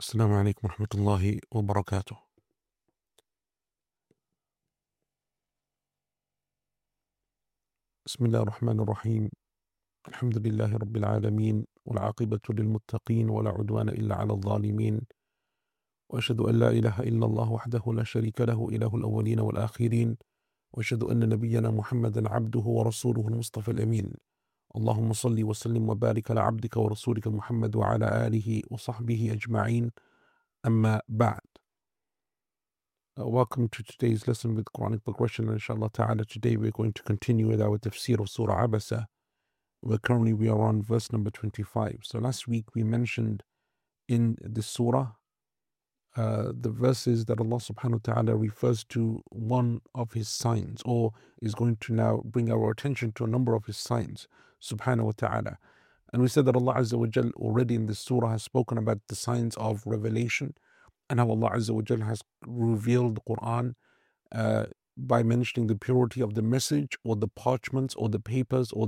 السلام عليكم ورحمة الله وبركاته. بسم الله الرحمن الرحيم. الحمد لله رب العالمين، والعاقبة للمتقين، ولا عدوان إلا على الظالمين، وأشهد أن لا إله إلا الله وحده لا شريك له، إله الأولين والآخرين، وأشهد أن نبينا محمدا عبده ورسوله المصطفى الأمين. اللهم صل وسلم وبارك على عبدك ورسولك محمد وعلى آله وصحبه أجمعين. أما بعد. Welcome to today's lesson with Quranic progression. Inshallah ta'ala, today we're going to continue with our tafsir of Surah Abasa, where currently we are on verse number 25. So last week we mentioned in the surah the verses that Allah subhanahu wa ta'ala refers to one of his signs, or is going to now bring our attention to a number of his signs, subhanahu wa ta'ala. And we said that Allah Azza wa Jal already in this surah has spoken about the signs of revelation, and how Allah Azza wa Jal has revealed the Quran by mentioning the purity of the message, or the parchments, or the papers, or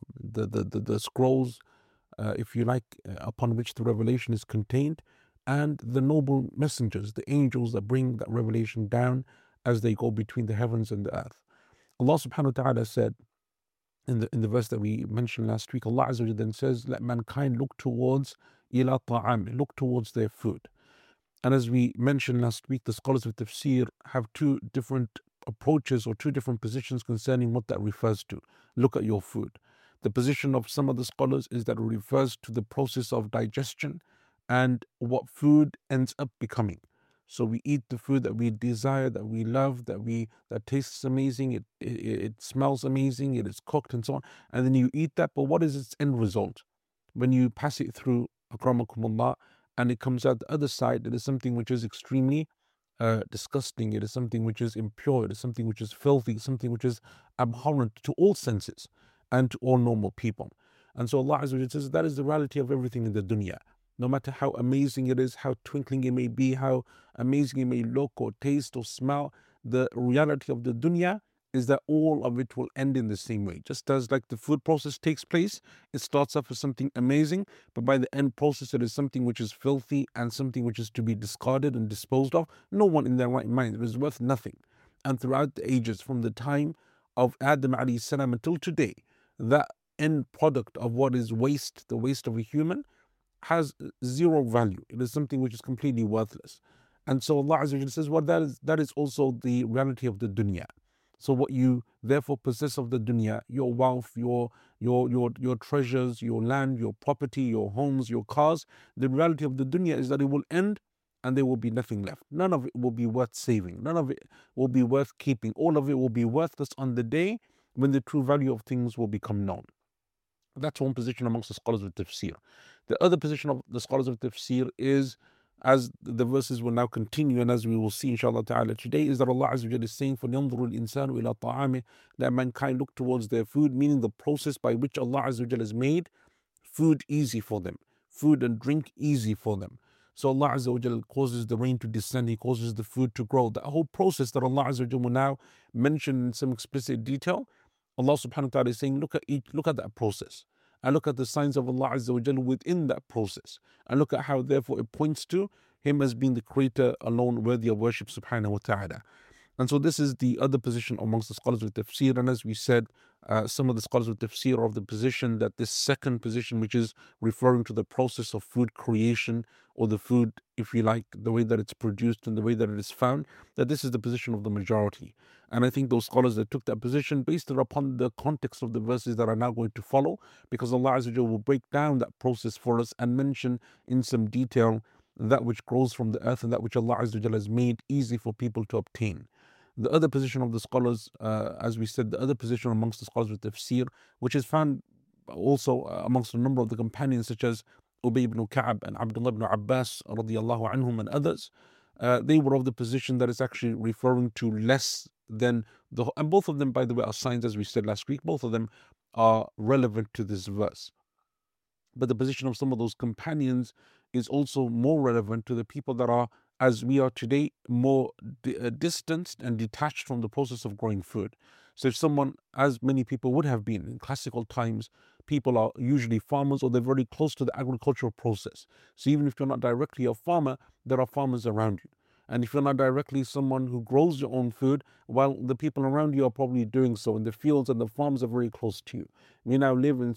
the scrolls, if you like, upon which the revelation is contained, and the noble messengers, the angels that bring that revelation down as they go between the heavens and the earth. Allah subhanahu wa ta'ala said in the verse that we mentioned last week, Allah Azza wa Jalla then says, let mankind look towards ila ta'am, look towards their food. And as we mentioned last week, the scholars of tafsir have two different approaches or two different positions concerning what that refers to. Look at your food. The position of some of the scholars is that it refers to the process of digestion and what food ends up becoming. So we eat the food that we desire, that we love, that tastes amazing, it smells amazing, it is cooked and so on, and then you eat that. But what is its end result? When you pass it through, akramakumullah, and it comes out the other side, it is something which is extremely disgusting. It is something which is impure. It is something which is filthy, something which is abhorrent to all senses and to all normal people. And so Allah Azza wa Jalla says that is the reality of everything in the dunya. No matter how amazing it is, how twinkling it may be, how amazing it may look or taste or smell, the reality of the dunya is that all of it will end in the same way. Just as like the food process takes place, it starts off as something amazing, but by the end process, it is something which is filthy and something which is to be discarded and disposed of. No one in their right mind, it is worth nothing. And throughout the ages, from the time of Adam alayhi salam until today, that end product of what is waste, the waste of a human, has zero value. It is something which is completely worthless. And so Allah Azza wa Jalla says, well, that is also the reality of the dunya. So what you therefore possess of the dunya, your wealth, your treasures, your land, your property, your homes, your cars, the reality of the dunya is that it will end and there will be nothing left. None of it will be worth saving. None of it will be worth keeping. All of it will be worthless on the day when the true value of things will become known. That's one position amongst the scholars of tafsir. The other position of the scholars of tafsir is, as the verses will now continue, and as we will see inshallah ta'ala today, is that Allah Azza wa Jalla is saying, فَلْيَنْظُرُ الْإِنسَانُ إِلَىٰ طَعَامِهِ, that mankind look towards their food, meaning the process by which Allah Azza wa Jalla has made food easy for them, food and drink easy for them. So Allah Azza wa Jalla causes the rain to descend, He causes the food to grow. That whole process that Allah Azza wa Jalla will now mention in some explicit detail, Allah subhanahu wa ta'ala is saying, look at that process. And look at the signs of Allah Azza wa Jalla within that process. And look at how therefore it points to Him as being the creator alone worthy of worship subhanahu wa ta'ala. And so this is the other position amongst the scholars of tafsir. And as we said, some of the scholars of tafsir are of the position that this second position, which is referring to the process of food creation, or the food, if you like, the way that it's produced and the way that it is found, that this is the position of the majority. And I think those scholars that took that position based it upon the context of the verses that are now going to follow, because Allah Azza wa Jalla will break down that process for us and mention in some detail that which grows from the earth and that which Allah Azza wa Jalla has made easy for people to obtain. The other position of the scholars, as we said, the other position amongst the scholars of tafsir, which is found also amongst a number of the companions, such as Ubay ibn Ka'ab and Abdullah ibn Abbas radiallahu anhum and others, they were of the position that it's actually referring to less than the, and both of them, by the way, are signs, as we said last week, both of them are relevant to this verse. But the position of some of those companions is also more relevant to the people that are, as we are today, more distanced and detached from the process of growing food. So if someone, as many people would have been in classical times, people are usually farmers or they're very close to the agricultural process. So even if you're not directly a farmer, there are farmers around you. And if you're not directly someone who grows your own food, well, the people around you are probably doing so, and the fields and the farms are very close to you. We now live in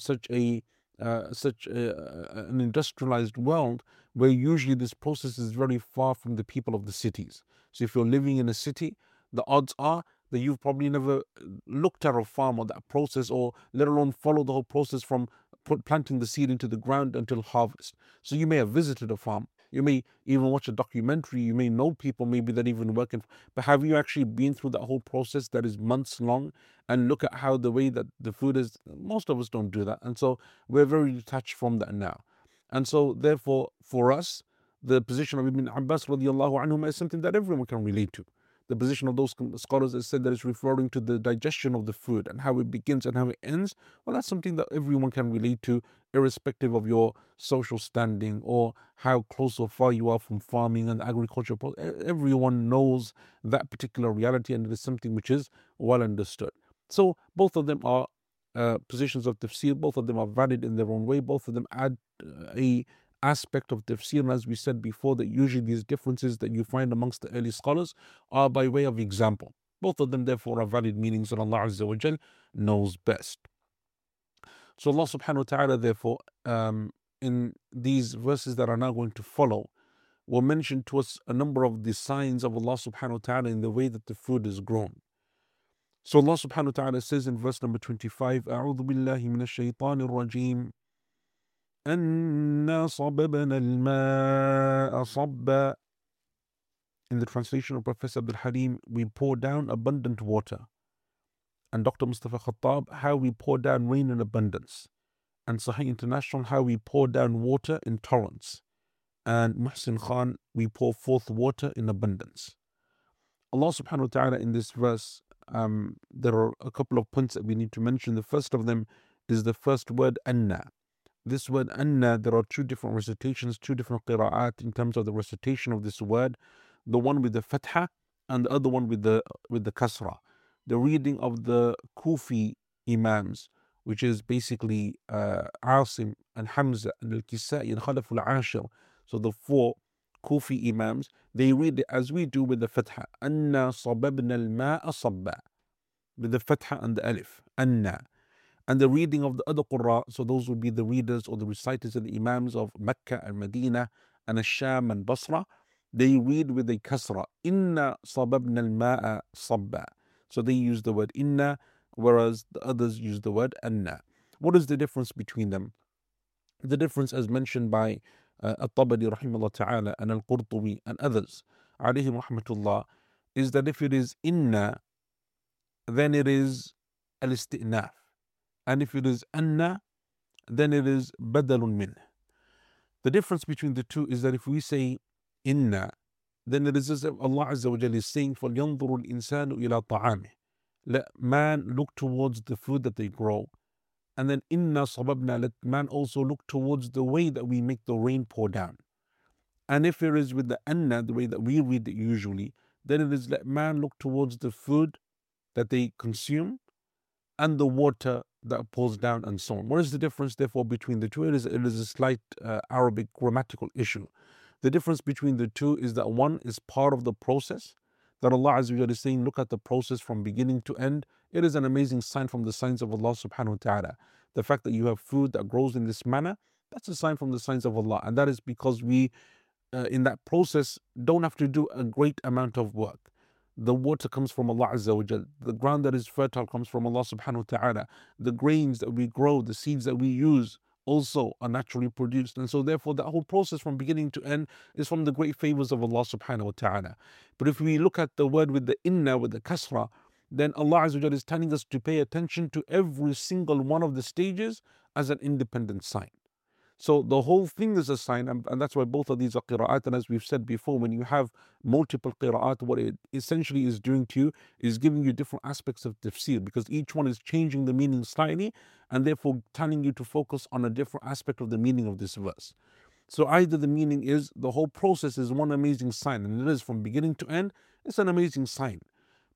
an industrialized world where usually this process is very far from the people of the cities. So if you're living in a city, the odds are that you've probably never looked at a farm or that process, or let alone follow the whole process from planting the seed into the ground until harvest. So you may have visited a farm, you may even watch a documentary, you may know people maybe that even work in, but have you actually been through that whole process that is months long and look at how the way that the food is? Most of us don't do that, and so we're very detached from that now. And so therefore for us, the position of Ibn Abbas radiallahu anhu is something that everyone can relate to. The position of those scholars that said that it's referring to the digestion of the food and how it begins and how it ends, well, that's something that everyone can relate to, irrespective of your social standing or how close or far you are from farming and agriculture. Everyone knows that particular reality, and it is something which is well understood. So both of them are positions of tafsir. Both of them are valid in their own way. Both of them add a aspect of tafsir, and as we said before, that usually these differences that you find amongst the early scholars are by way of example. Both of them therefore are valid meanings, and Allah Azza wa Jal knows best. So Allah subhanahu wa ta'ala therefore in these verses that are now going to follow will mention to us a number of the signs of Allah subhanahu wa ta'ala in the way that the food is grown. So Allah subhanahu wa ta'ala says in verse number 25, أعوذ بالله من الشيطان الرجيم أنا صببنا الماء صبا. In the translation of Professor Abdul Halim, we pour down abundant water. And Dr. Mustafa Khattab, how we pour down rain in abundance. And Sahih International, how we pour down water in torrents. And Muhsin Khan, we pour forth water in abundance. Allah subhanahu wa ta'ala in this verse, there are a couple of points that we need to mention. The first of them is the first word, anna. This word anna, there are two different recitations, two different qira'at in terms of the recitation of this word. The one with the fatha and the other one with the kasra. The reading of the Kufi imams, which is basically Asim and Hamza and Al-Kisa'i and Khalaf al-Ashir. So the four Kufi imams, they read it as we do with the fatha. Anna sababna al-ma'a sabba. With the fatha and the alif. Anna. And the reading of the other Qurra, so those would be the readers or the reciters and the Imams of Mecca and Medina and Sham and Basra, they read with a kasra. Inna sababna al-ma'a sabba. So they use the word inna, whereas the others use the word anna. What is the difference between them? The difference, as mentioned by At-Tabari rahimahullah ta'ala and Al-Qurtubi and others, alayhim rahmatullah, is that if it is inna, then it is al-isti'naf. And if it is anna, then it is badalun min. The difference between the two is that if we say inna, then it is as if Allah Azza wa Jalla is saying, فَلْيَنْظُرُ الْإِنسَانُ إِلَىٰ طَعَامِهِ. Let man look towards the food that they grow. And then inna sababna, let man also look towards the way that we make the rain pour down. And if it is with the anna, the way that we read it usually, then it is let man look towards the food that they consume and the water that pours down and so on. What is the difference therefore between the two? It is a slight Arabic grammatical issue. The difference between the two is that one is part of the process, that Allah Azza wa Jalla is saying, look at the process from beginning to end. It is an amazing sign from the signs of Allah subhanahu wa ta'ala. The fact that you have food that grows in this manner, that's a sign from the signs of Allah. And that is because we, in that process, don't have to do a great amount of work. The water comes from Allah Azza wa Jal. The ground that is fertile comes from Allah subhanahu wa ta'ala. The grains that we grow, the seeds that we use also are naturally produced. And so therefore that whole process from beginning to end is from the great favors of Allah subhanahu wa ta'ala. But if we look at the word with the inna, with the kasra, then Allah Azza wa Jal is telling us to pay attention to every single one of the stages as an independent sign. So the whole thing is a sign, and that's why both of these are qira'at. And as we've said before, when you have multiple qira'at, what it essentially is doing to you is giving you different aspects of tafsir, because each one is changing the meaning slightly and therefore telling you to focus on a different aspect of the meaning of this verse. So either the meaning is the whole process is one amazing sign, and it is from beginning to end, it's an amazing sign.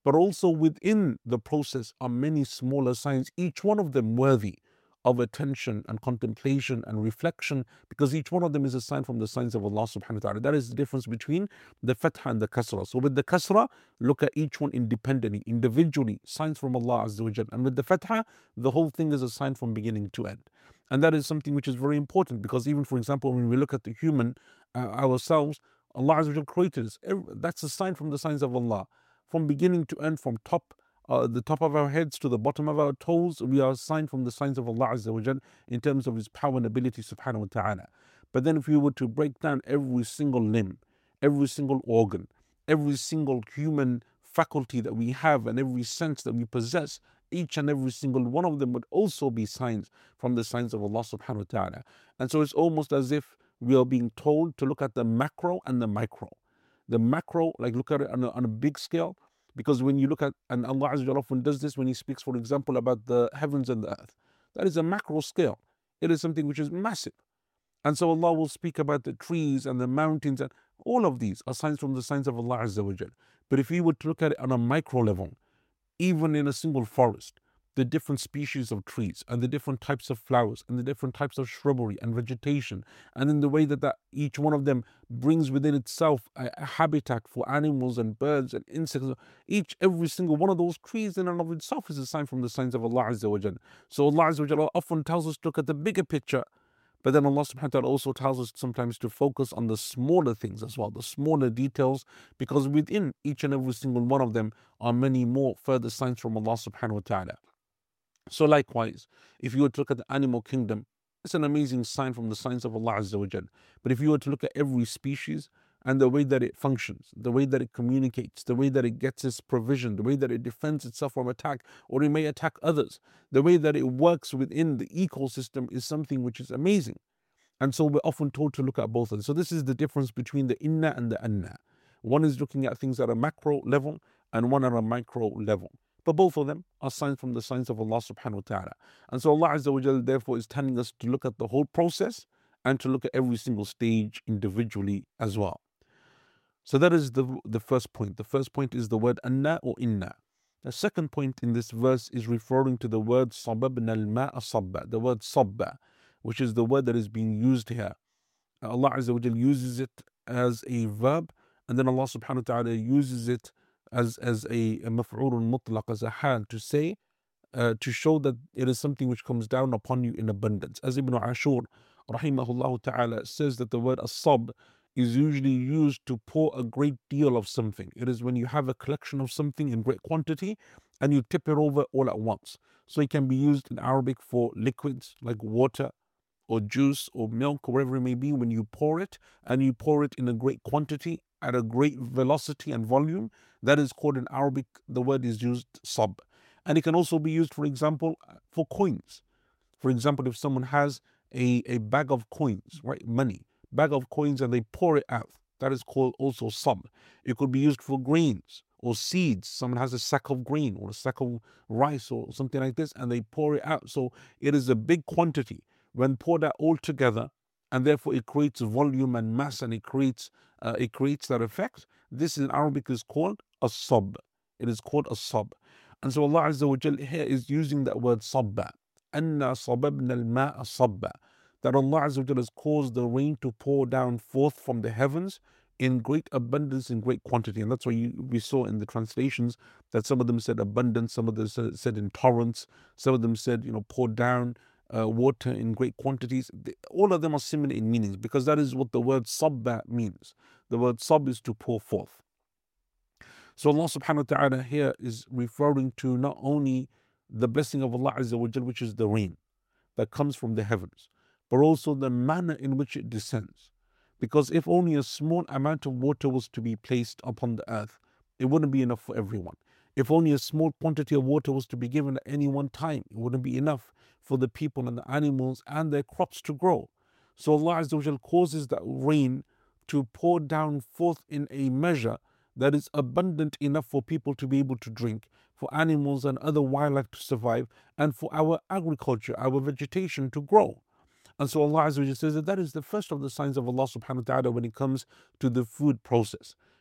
But also within the process are many smaller signs, each one of them worthy of attention and contemplation and reflection, because each one of them is a sign from the signs of Allah subhanahu wa ta'ala. That is the difference between the fatha and the kasra. So with the kasra, look at each one independently, individually, signs from Allah azza wa jal. And with the fatha, the whole thing is a sign from beginning to end. And that is something which is very important, because even, for example, when we look at the human ourselves, Allah azza wa jal created us. That's a sign from the signs of Allah. From beginning to end, from the top of our heads to the bottom of our toes, we are a sign from the signs of Allah Azza wa Jal in terms of His power and ability subhanahu wa ta'ala. But then if we were to break down every single limb, every single organ, every single human faculty that we have and every sense that we possess, each and every single one of them would also be signs from the signs of Allah subhanahu wa ta'ala. And so it's almost as if we are being told to look at the macro and the micro. The macro, like look at it on a big scale, because when you look at, and Allah Azza wa Jalla often does this when He speaks, for example, about the heavens and the earth. That is a macro scale. It is something which is massive. And so Allah will speak about the trees and the mountains, and all of these are signs from the signs of Allah Azza wa Jalla. But if you were to look at it on a micro level, even in a single forest, the different species of trees and the different types of flowers and the different types of shrubbery and vegetation, and in the way that each one of them brings within itself a habitat for animals and birds and insects. Every single one of those trees in and of itself is a sign from the signs of Allah Azza wa Jal. So Allah Azza wa Jal often tells us to look at the bigger picture, but then Allah subhanahu wa ta'ala also tells us sometimes to focus on the smaller things as well, the smaller details, because within each and every single one of them are many more further signs from Allah subhanahu wa ta'ala. So likewise, if you were to look at the animal kingdom, it's an amazing sign from the signs of Allah Azza wa Jal. But if you were to look at every species and the way that it functions, the way that it communicates, the way that it gets its provision, the way that it defends itself from attack, or it may attack others, the way that it works within the ecosystem is something which is amazing. And so we're often told to look at both of them. So this is the difference between the inna and the anna. One is looking at things at a macro level and one at a micro level. But both of them are signs from the signs of Allah subhanahu wa ta'ala. And so Allah Azza wa Jal therefore is telling us to look at the whole process and to look at every single stage individually as well. So that is the first point. The first point is the word anna or inna. The second point in this verse is referring to the word sababna al-ma'a sabba, the word sabba, which is the word that is being used here. Allah Azza wa Jal uses it as a verb, and then Allah subhanahu wa ta'ala uses it as a maf'ulun mutlaq, as a hal, to say, to show that it is something which comes down upon you in abundance. As Ibn Ashur rahimahullah ta'ala says that the word as-sab is usually used to pour a great deal of something. It is when you have a collection of something in great quantity and you tip it over all at once. So it can be used in Arabic for liquids like water or juice or milk or whatever it may be. When you pour it and you pour it in a great quantity at a great velocity and volume, that is called in Arabic, the word is used sab. And it can also be used, for example, for coins. For example, if someone has a bag of coins, right, money, bag of coins, and they pour it out, that is called also sab. It could be used for grains or seeds. Someone has a sack of grain or a sack of rice or something like this, and they pour it out. So it is a big quantity. When poured out all together, and therefore it creates volume and mass, and it creates that effect. This in Arabic is called a sab. It is called a sab. And so Allah Azza wa Jal here is using that word sabba. Anna sababna al-ma'a sabba. That Allah Azza wa Jal has caused the rain to pour down forth from the heavens in great abundance, in great quantity. And that's why we saw in the translations that some of them said abundance, some of them said in torrents, some of them said, pour down water in great quantities. All of them are similar in meanings, because that is what the word sabba means. The word sab is to pour forth. So Allah subhanahu wa ta'ala here is referring to not only the blessing of Allah Azza wa Jal, which is the rain that comes from the heavens, but also the manner in which it descends. Because if only a small amount of water was to be placed upon the earth, it wouldn't be enough for everyone. If only a small quantity of water was to be given at any one time, it wouldn't be enough for the people and the animals and their crops to grow. So Allah Azza wa Jal causes that rain to pour down forth in a measure that is abundant enough for people to be able to drink, for animals and other wildlife to survive, and for our agriculture, our vegetation to grow. And so Allah Azza wa Jalla says that is the first of the signs of Allah subhanahu wa ta'ala when it comes to the food process.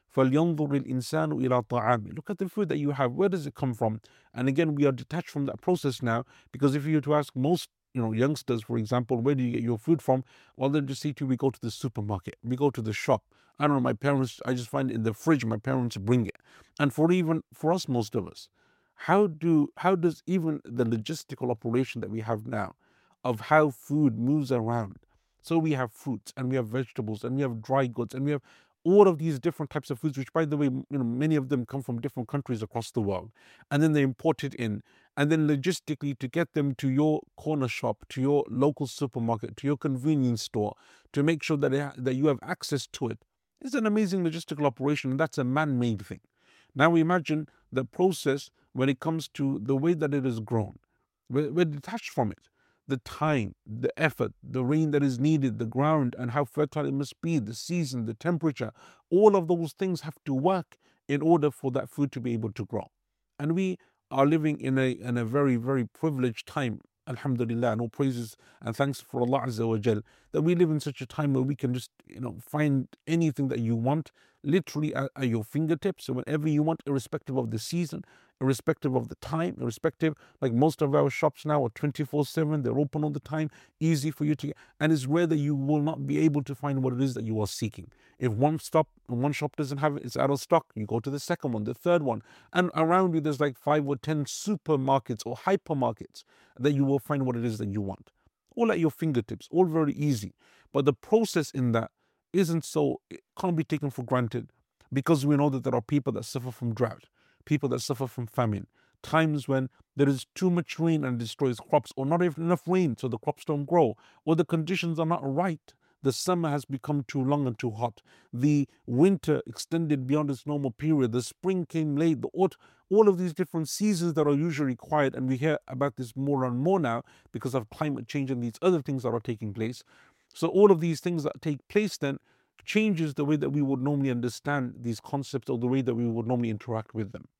فَلْيَنْظُرِ الْإِنسَانُ إِلَىٰ طَعَامِهِ. Look at the food that you have. Where does it come from? And again, we are detached from that process now, because if you were to ask most youngsters, for example, where do you get your food from? Well, they'll just say to you, we go to the supermarket, we go to the shop. I don't know, my parents, I just find it in the fridge, my parents bring it. And for us, most of us, how does even the logistical operation that we have now of how food moves around? So we have fruits and we have vegetables and we have dry goods and we have all of these different types of foods, which, by the way, many of them come from different countries across the world, and then they import it in, and then logistically to get them to your corner shop, to your local supermarket, to your convenience store, to make sure that you have access to it. It's an amazing logistical operation, and that's a man-made thing. Now we imagine the process when it comes to the way that it is grown. We're detached from it. The time, the effort, the rain that is needed, the ground and how fertile it must be, the season, the temperature, all of those things have to work in order for that food to be able to grow. And we are living in a very, very privileged time. Alhamdulillah, and all praises and thanks for Allah Azza wa Jal, that we live in such a time where we can just find anything that you want literally at your fingertips. So whenever you want, irrespective of the season, irrespective of the time, irrespective, like most of our shops now are 24/7, they're open all the time, easy for you to get, and it's rare that you will not be able to find what it is that you are seeking. If one shop doesn't have it, it's out of stock, you go to the second one, the third one, and around you there's like 5 or 10 supermarkets or hypermarkets that you will find what it is that you want. All at your fingertips, all very easy. But the process in that isn't so, it can't be taken for granted, because we know that there are people that suffer from drought, people that suffer from famine, times when there is too much rain and destroys crops, or not even enough rain so the crops don't grow, or the conditions are not right. The summer has become too long and too hot. The winter extended beyond its normal period. The spring came late. The autumn, all of these different seasons that are usually quiet, and we hear about this more and more now because of climate change and these other things that are taking place. So all of these things that take place then changes the way that we would normally understand these concepts, or the way that we would normally interact with them.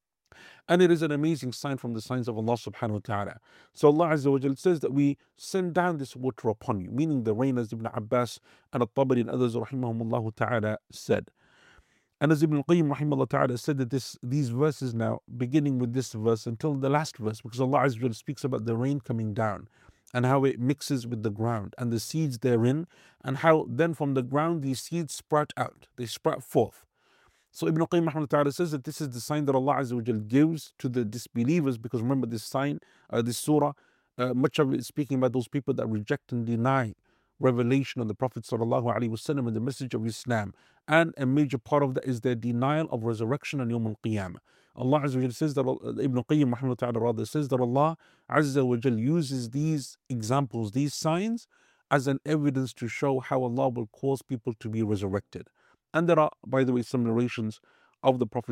And it is an amazing sign from the signs of Allah subhanahu wa ta'ala. So Allah Azza wa Jal says that we send down this water upon you, meaning the rain, as Ibn Abbas and At-Tabari and others rahimahumullah ta'ala said. And as Ibn Qayyim rahimahullah ta'ala said that these verses now, beginning with this verse until the last verse, because Allah Azza wa Jal speaks about the rain coming down and how it mixes with the ground and the seeds therein, and how then from the ground these seeds sprout out, they sprout forth. So Ibn Qayyim rahimahullah ta'ala says that this is the sign that Allah Azza wa Jal gives to the disbelievers, because remember this sign, this surah, much of it is speaking about those people that reject and deny revelation of the Prophet sallallahu alaihi wasallam and the message of Islam, and a major part of that is their denial of resurrection and Yawm al-Qiyamah. Allah Azza wa Jal says that, Ibn Qayyim rahimahullah ta'ala rather says that Allah Azza wa Jal uses these examples, these signs, as an evidence to show how Allah will cause people to be resurrected. And there are, by the way, some narrations of the Prophet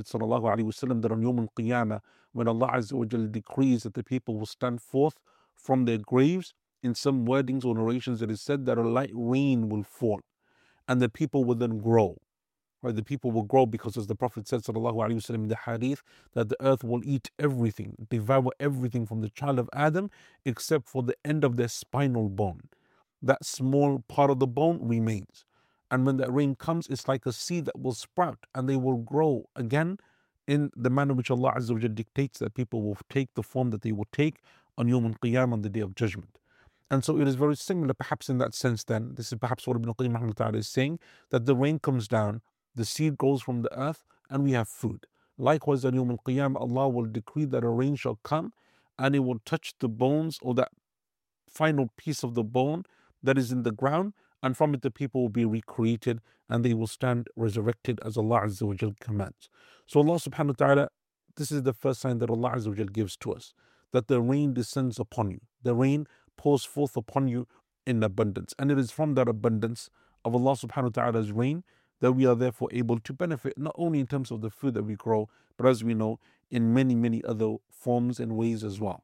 ﷺ that on Yawm al-Qiyamah, when Allah Azza wa Jal decrees that the people will stand forth from their graves, in some wordings or narrations it is said that a light rain will fall and the people will then grow. Right? The people will grow because, as the Prophet said ﷺ in the hadith, that the earth will eat everything, devour everything from the child of Adam except for the end of their spinal bone. That small part of the bone remains. And when that rain comes, it's like a seed that will sprout and they will grow again in the manner which Allah Azza wa Jal dictates that people will take the form that they will take on Yawm al-Qiyamah, on the Day of Judgment. And so it is very similar perhaps in that sense then. This is perhaps what Ibn Qayyim is saying, that the rain comes down, the seed grows from the earth, and we have food. Likewise on Yawm al-Qiyamah, Allah will decree that a rain shall come and it will touch the bones, or that final piece of the bone that is in the ground, and from it the people will be recreated and they will stand resurrected as Allah Azza wa Jal commands. So Allah subhanahu wa ta'ala, this is the first sign that Allah Azza wa Jal gives to us, that the rain descends upon you. The rain pours forth upon you in abundance. And it is from that abundance of Allah subhanahu wa ta'ala's rain that we are therefore able to benefit, not only in terms of the food that we grow, but as we know, in many, many other forms and ways as well.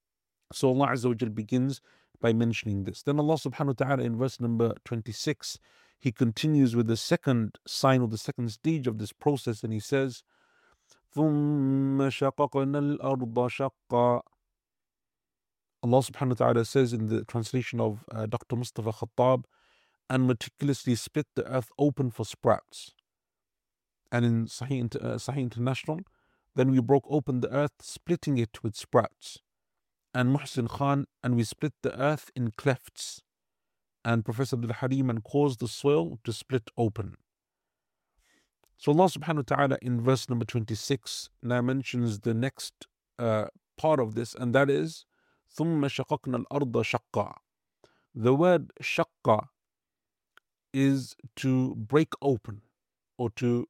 So Allah Azza wa Jal begins by mentioning this. Then Allah subhanahu wa ta'ala in verse number 26, He continues with the second sign, or the second stage of this process, and He says, ثُمَّ شَقَقْنَا الْأَرْضَ شَقًّا. Allah subhanahu wa ta'ala says in the translation of Dr. Mustafa Khattab, and meticulously split the earth open for sprouts. and in Sahih International, then we broke open the earth, splitting it with sprouts. And Muhsin Khan, and we split the earth in clefts. And Professor Abdul Harim, and caused the soil to split open. So Allah subhanahu wa ta'ala in verse number 26 now mentions the next part of this, and that is ثُمَّ شَقَقْنَا الْأَرْضَ شَقًّا. The word shaqqa is to break open, or to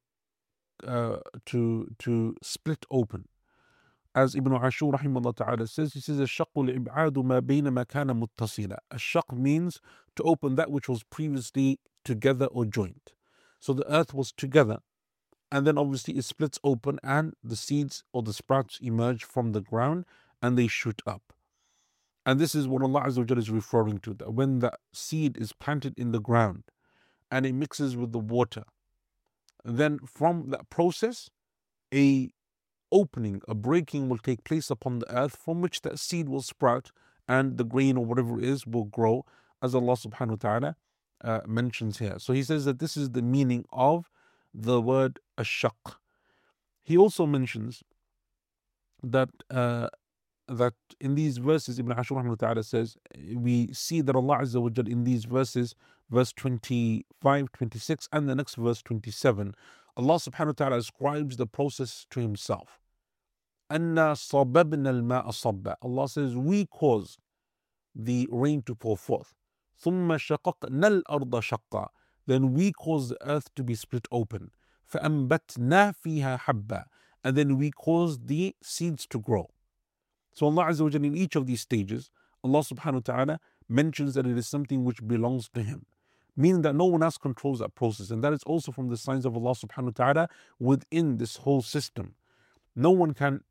split open. As Ibn Ashur rahimahullah ta'ala says, he says, الشَّقُّ الْإِبْعَادُ مَا بَيْنَ مَا كَانَ مُتَّصِلًا. Shaq means to open that which was previously together or joined. So the earth was together, and then obviously it splits open, and the seeds or the sprouts emerge from the ground and they shoot up. And this is what Allah Azza wa Jalla is referring to, that when the seed is planted in the ground and it mixes with the water, then from that process, a opening, a breaking will take place upon the earth, from which that seed will sprout and the grain or whatever it is will grow, as Allah subhanahu wa ta'ala mentions here. So he says that this is the meaning of the word ashaq. He also mentions that that in these verses, Ibn Ashur rahimahullah ta'ala says, we see that Allah Azza wa Jal in these verses, verse 25, 26, and the next verse 27, Allah subhanahu wa ta'ala ascribes the process to Himself. أَنَّا صَبَبْنَا الْمَاءَ صَبًّا. Allah says, we caused the rain to pour forth. ثُمَّ شَقَقْنَا الْأَرْضَ شَقًّا. Then we caused the earth to be split open. فَأَنْبَتْنَا فِيهَا حَبًّا. And then we caused the seeds to grow. So Allah Azza wa Jalla, in each of these stages, Allah subhanahu wa ta'ala mentions that it is something which belongs to Him, meaning that no one else controls that process. And that is also from the signs of Allah subhanahu wa ta'ala within this whole system. No one can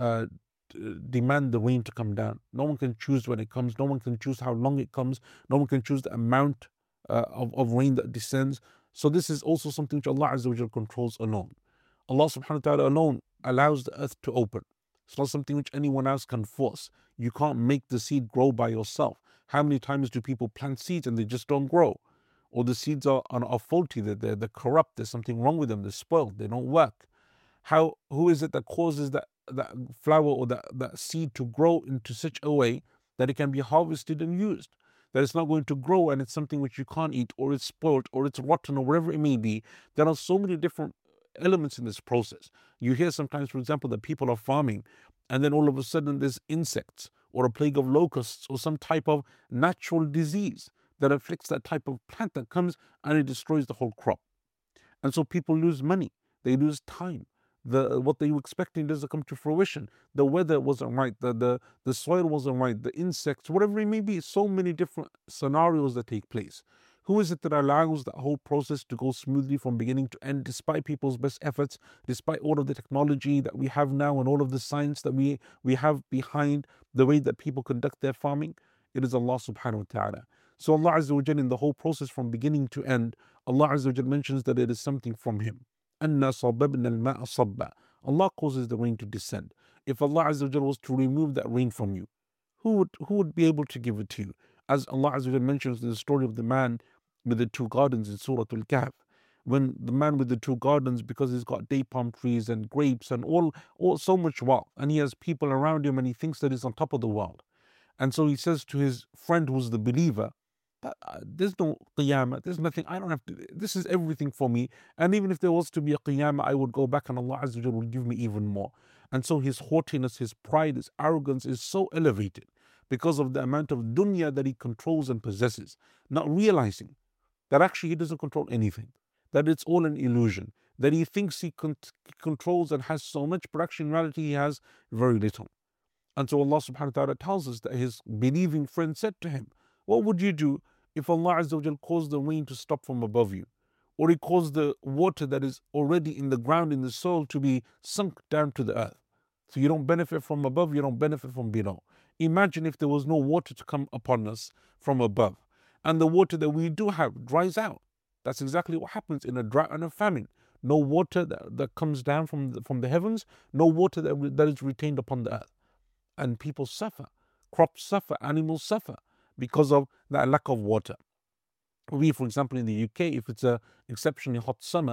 demand the rain to come down. No one can choose when it comes. No one can choose how long it comes. No one can choose the amount of rain that descends. So this is also something which Allah Azza wa Jalla controls alone. Allah subhanahu wa ta'ala alone allows the earth to open. It's not something which anyone else can force. You can't make the seed grow by yourself. How many times do people plant seeds and they just don't grow? Or the seeds are faulty, they're corrupt, there's something wrong with them, they're spoiled, they don't work. Who is it that causes that flower or that seed to grow into such a way that it can be harvested and used? That it's not going to grow and it's something which you can't eat, or it's spoiled, or it's rotten, or whatever it may be. There are so many different elements in this process. You hear sometimes, for example, that people are farming and then all of a sudden there's insects or a plague of locusts or some type of natural disease that afflicts that type of plant that comes and it destroys the whole crop. And so people lose money, they lose time. What they were expecting doesn't come to fruition. The weather wasn't right, the soil wasn't right, the insects, whatever it may be. So many different scenarios that take place. Who is it that allows that whole process to go smoothly from beginning to end, despite people's best efforts, despite all of the technology that we have now and all of the science that we have behind the way that people conduct their farming? It is Allah subhanahu wa ta'ala. So Allah Azza wa Jalla, in the whole process from beginning to end, Allah Azza wa Jalla mentions that it is something from Him. أَنَّا صَبَبْنَا الْمَاءَ صَبًّا. Allah causes the rain to descend. If Allah Azza wa Jalla was to remove that rain from you, who would be able to give it to you? As Allah Azza wa Jalla mentions in the story of the man with the two gardens in Surah Al-Kahf, when the man with the two gardens, because he's got date palm trees and grapes and all so much wealth, and he has people around him and he thinks that he's on top of the world. And so he says to his friend who's the believer, there's no qiyamah, there's nothing, I don't have to, this is everything for me. And even if there was to be a qiyamah, I would go back and Allah Azza wa Jalla would give me even more. And so his haughtiness, his pride, his arrogance is so elevated because of the amount of dunya that he controls and possesses, not realizing that actually he doesn't control anything, that it's all an illusion, that he thinks he controls and has so much, but actually in reality he has very little. And so Allah subhanahu wa ta'ala tells us that his believing friend said to him, what would you do if Allah Azza wa Jal caused the rain to stop from above you? Or He caused the water that is already in the ground, in the soil, to be sunk down to the earth? So you don't benefit from above, you don't benefit from below. Imagine if there was no water to come upon us from above, and the water that we do have dries out. That's exactly what happens in a drought and a famine. No water that comes down from the heavens, no water that is retained upon the earth. And people suffer, crops suffer, animals suffer because of that lack of water. We, for example, in the UK, if it's an exceptionally hot summer,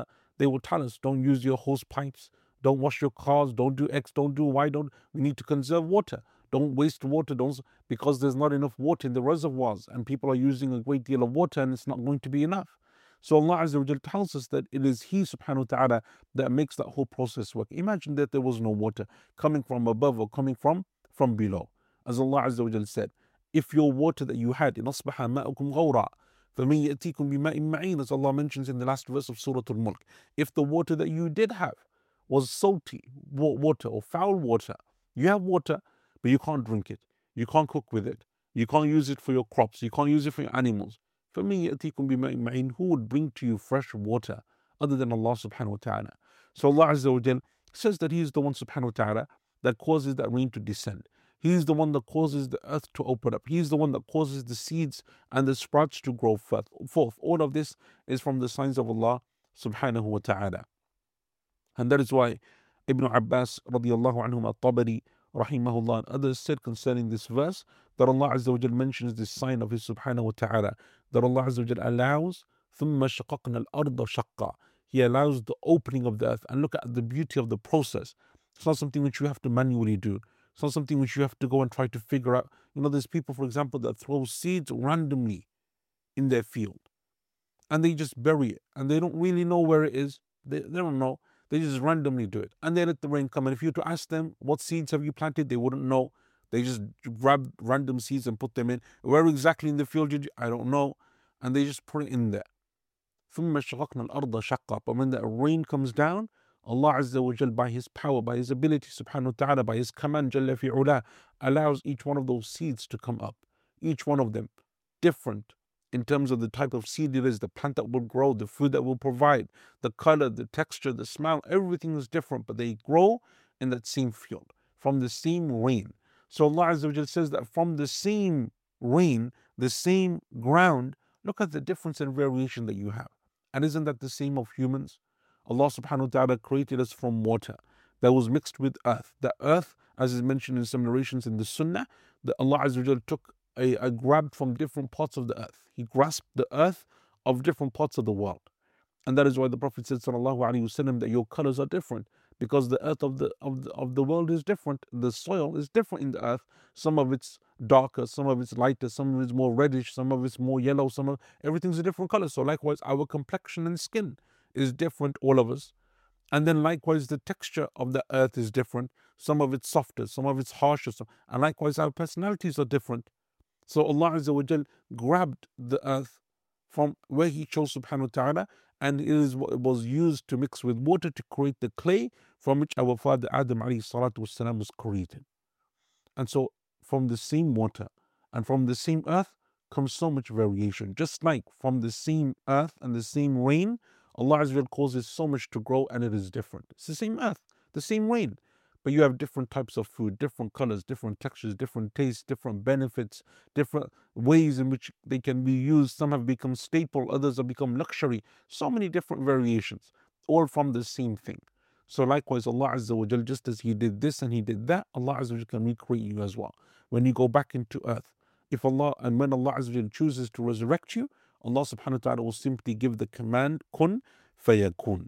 They will tell us, don't use your hose pipes, don't wash your cars, don't do X, don't do Y, we need to conserve water. Don't waste water, because there's not enough water in the reservoirs and people are using a great deal of water and it's not going to be enough. So Allah Azza wa Jal tells us that it is He subhanahu wa ta'ala that makes that whole process work. Imagine that there was no water coming from above or coming from below. As Allah Azza wa Jal said, if your water that you had, in asbaha ma'ukum ghawra, فَمَنْ يَأْتِيكُمْ بِمَاءٍ مَعِينٍ, as Allah mentions in the last verse of Surah Al-Mulk, if the water that you did have was salty water or foul water, you have water, but you can't drink it, you can't cook with it, you can't use it for your crops, you can't use it for your animals. فَمَنْ يَأْتِيكُمْ بِمَاءٍ مَعِينٍ, who would bring to you fresh water other than Allah subhanahu wa ta'ala? So Allah Azza wa Jal says that He is the one subhanahu wa ta'ala that causes that rain to descend. He is the one that causes the earth to open up. He is the one that causes the seeds and the sprouts to grow forth. All of this is from the signs of Allah subhanahu wa ta'ala. And that is why Ibn Abbas radiallahu anhum at-Tabari rahimahullah and others said concerning this verse that Allah Azza wa Jal mentions this sign of His subhanahu wa ta'ala, that Allah Azza wa Jal allows ثُمَّ شَقَقْنَا الْأَرْضَ شَقًّا. He allows the opening of the earth, and look at the beauty of the process. It's not something which you have to manually do. It's not something which you have to go and try to figure out. There's people, for example, that throw seeds randomly in their field and they just bury it and they don't really know where it is. They don't know. They just randomly do it and they let the rain come. And if you were to ask them, what seeds have you planted? They wouldn't know. They just grab random seeds and put them in. Where exactly in the field did you? I don't know. And they just put it in there. But when that rain comes down, Allah Azza wa Jal, by His power, by His ability, subhanahu wa ta'ala, by His command, Jalla fi'ula, allows each one of those seeds to come up. Each one of them different in terms of the type of seed it is, the plant that will grow, the food that will provide, the color, the texture, the smell, everything is different, but they grow in that same field, from the same rain. So Allah Azza wa Jal says that from the same rain, the same ground, look at the difference and variation that you have. And isn't that the same of humans? Allah subhanahu wa ta'ala created us from water that was mixed with earth. The earth, as is mentioned in some narrations in the Sunnah, that Allah Azza wa Jal took a grabbed from different parts of the earth. He grasped the earth of different parts of the world. And that is why the Prophet said, sallallahu alaihi wasallam, that your colors are different, because the earth of the world is different. The soil is different in the earth. Some of it's darker, some of it's lighter, some of it's more reddish, some of it's more yellow, everything's a different color. So likewise, our complexion and skin is different, all of us. And then likewise, the texture of the earth is different. Some of it's softer, some of it's harsher, and likewise our personalities are different. So Allah Azza wa Jal grabbed the earth from where He chose subhanahu wa ta'ala, and it was used to mix with water to create the clay from which our father Adam alayhi salatu wasalam was created. And so from the same water and from the same earth comes so much variation. Just like from the same earth and the same rain, Allah Azza wa Jal causes so much to grow, and it is different. It's the same earth, the same rain, but you have different types of food, different colors, different textures, different tastes, different benefits, different ways in which they can be used. Some have become staple, others have become luxury. So many different variations, all from the same thing. So likewise, Allah Azza wa Jal, just as He did this and He did that, Allah Azza wa Jal can recreate you as well. When you go back into earth, when Allah Azza wa Jal chooses to resurrect you, Allah subhanahu wa ta'ala will simply give the command, kun fayakun.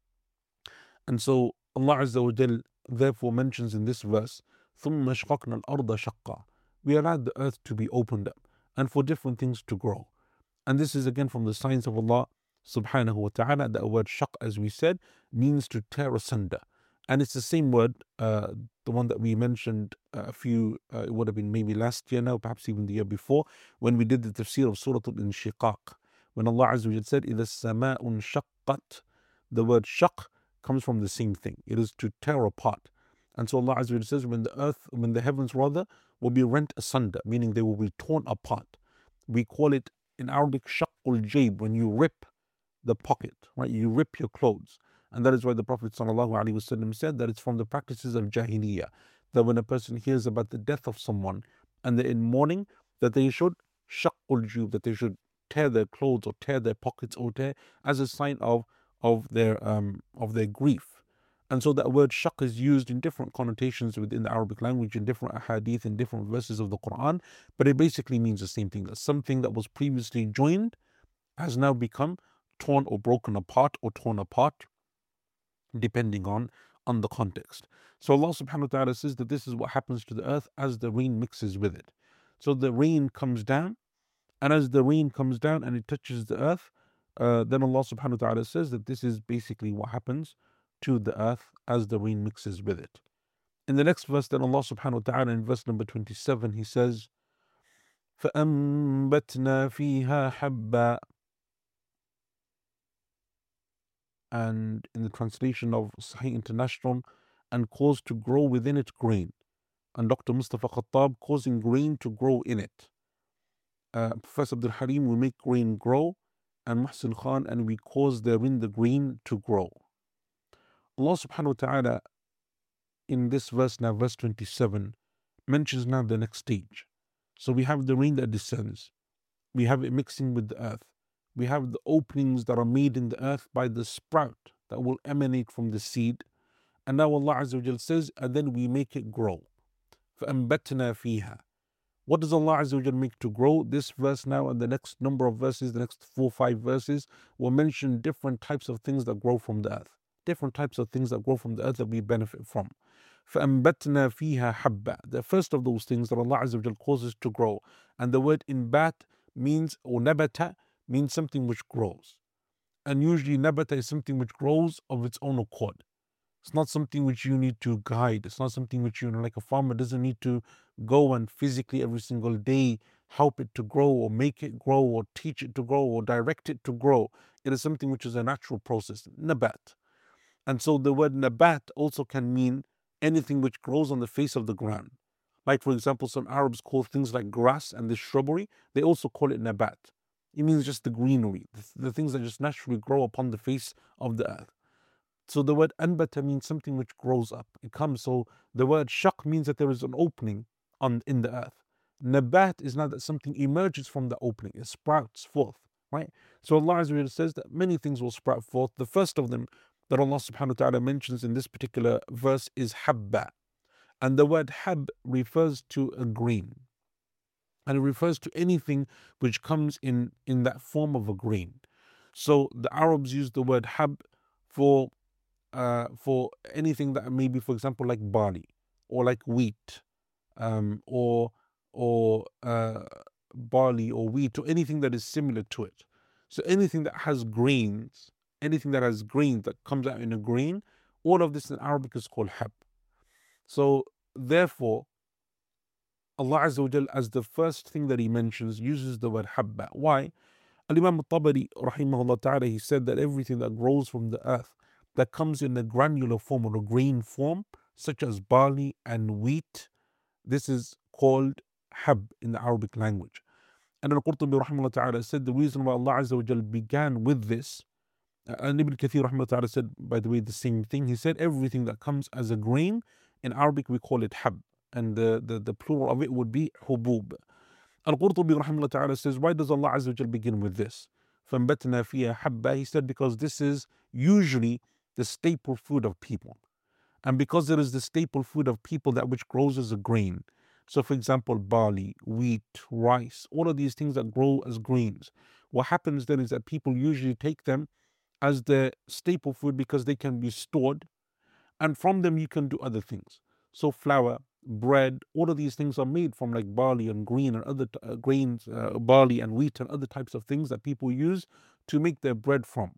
And so Allah Azza wa Jal therefore mentions in this verse, ثُمَّ شَقَقْنَا الْأَرْضَ شَقًّا. We allowed the earth to be opened up and for different things to grow. And this is again from the signs of Allah subhanahu wa ta'ala. The word shaq, as we said, means to tear asunder. And it's the same word, the one that we mentioned it would have been maybe last year now, perhaps even the year before, when we did the tafsir of Surah Al-Inshiqaq. When Allah Azza wa Jal said, إِذَا السَّمَاءُ انشَقَّتْ, the word shaq comes from the same thing. It is to tear apart. And so Allah Azza wa Jal says, when the heavens will be rent asunder, meaning they will be torn apart. We call it in Arabic shaqqul jayb, when you rip the pocket, right? You rip your clothes. And that is why the Prophet ﷺ said that it's from the practices of Jahiliyyah, that when a person hears about the death of someone and they're in mourning, that they should shaqqul jayb, that they should tear their clothes or tear their pockets or tear as a sign of their grief. And so that word shaq is used in different connotations within the Arabic language, in different ahadith, in different verses of the Quran, but it basically means the same thing, that something that was previously joined has now become torn or broken apart or torn apart. depending on the context. So Allah subhanahu wa ta'ala says that this is what happens to the earth as the rain mixes with it. So the rain comes down, and as the rain comes down and it touches the earth, then Allah subhanahu wa ta'ala says that this is basically what happens to the earth as the rain mixes with it. In the next verse, then Allah subhanahu wa ta'ala in verse number 27, He says, فَأَنبَتْنَا فِيهَا حَبًّا. And in the translation of Sahih International, and caused to grow within it grain. And Dr. Mustafa Khattab causing grain to grow in it. Professor Abdul Harim, we make grain grow, and Muhsin Khan, and we cause therein the grain to grow. Allah subhanahu wa ta'ala in this verse now, verse 27, mentions now the next stage. So we have the rain that descends, we have it mixing with the earth, we have the openings that are made in the earth by the sprout that will emanate from the seed. And now Allah Azza wa Jal says, and then we make it grow. فَأَنبَتْنَا فِيهَا. What does Allah Azza wa Jal make to grow? This verse now and the next number of verses, the next 4 or 5 verses, will mention different types of things that grow from the earth. Different types of things that grow from the earth that we benefit from. فَأَنبَتْنَا فِيهَا حَبًّا. The first of those things that Allah Azza wa Jal causes to grow. And the word inbat means, or nabata, means something which grows. And usually nabata is something which grows of its own accord. It's not something which you need to guide. It's not something which, like a farmer doesn't need to go and physically every single day help it to grow or make it grow or teach it to grow or direct it to grow. It is something which is a natural process, nabat. And so the word nabat also can mean anything which grows on the face of the ground. Like, for example, some Arabs call things like grass and this shrubbery, they also call it nabat. It means just the greenery, the things that just naturally grow upon the face of the earth. So the word anbata means something which grows up. It comes. So the word shaq means that there is an opening in the earth. Nabat is not that something emerges from the opening, it sprouts forth, right? So Allah Azza wa Jalla says that many things will sprout forth. The first of them that Allah subhanahu wa ta'ala mentions in this particular verse is habba. And the word hab refers to a grain. And it refers to anything which comes in that form of a grain. So the Arabs use the word hab for anything that may be, for example, like barley or like wheat, or barley or wheat or anything that is similar to it. So anything that has grains, that comes out in a grain, all of this in Arabic is called hab. So therefore, Allah Azza wa Jal, as the first thing that He mentions, uses the word habba. Why? Al-Imam al-Tabari, rahimahullah ta'ala, he said that everything that grows from the earth that comes in a granular form or a grain form, such as barley and wheat, this is called hab in the Arabic language. And Al-Qurtubi, rahimahullah ta'ala, said the reason why Allah Azza wa Jal began with this, and Ibn Kathir, rahimahullah ta'ala, said, by the way, the same thing. He said everything that comes as a grain, in Arabic we call it hab, and the plural of it would be hubub. Al-Qurtubi rahimahullah ta'ala says, why does Allah Azza wa Jal begin with this? فَانْبَتْنَا فِيهَا حَبًّا. He said, because this is usually the staple food of people. And because it is the staple food of people, that which grows as a grain. So for example, barley, wheat, rice, all of these things that grow as grains. What happens then is that people usually take them as their staple food because they can be stored, and from them you can do other things. So flour, bread, all of these things are made from like barley and green and other grains, barley and wheat and other types of things that people use to make their bread from.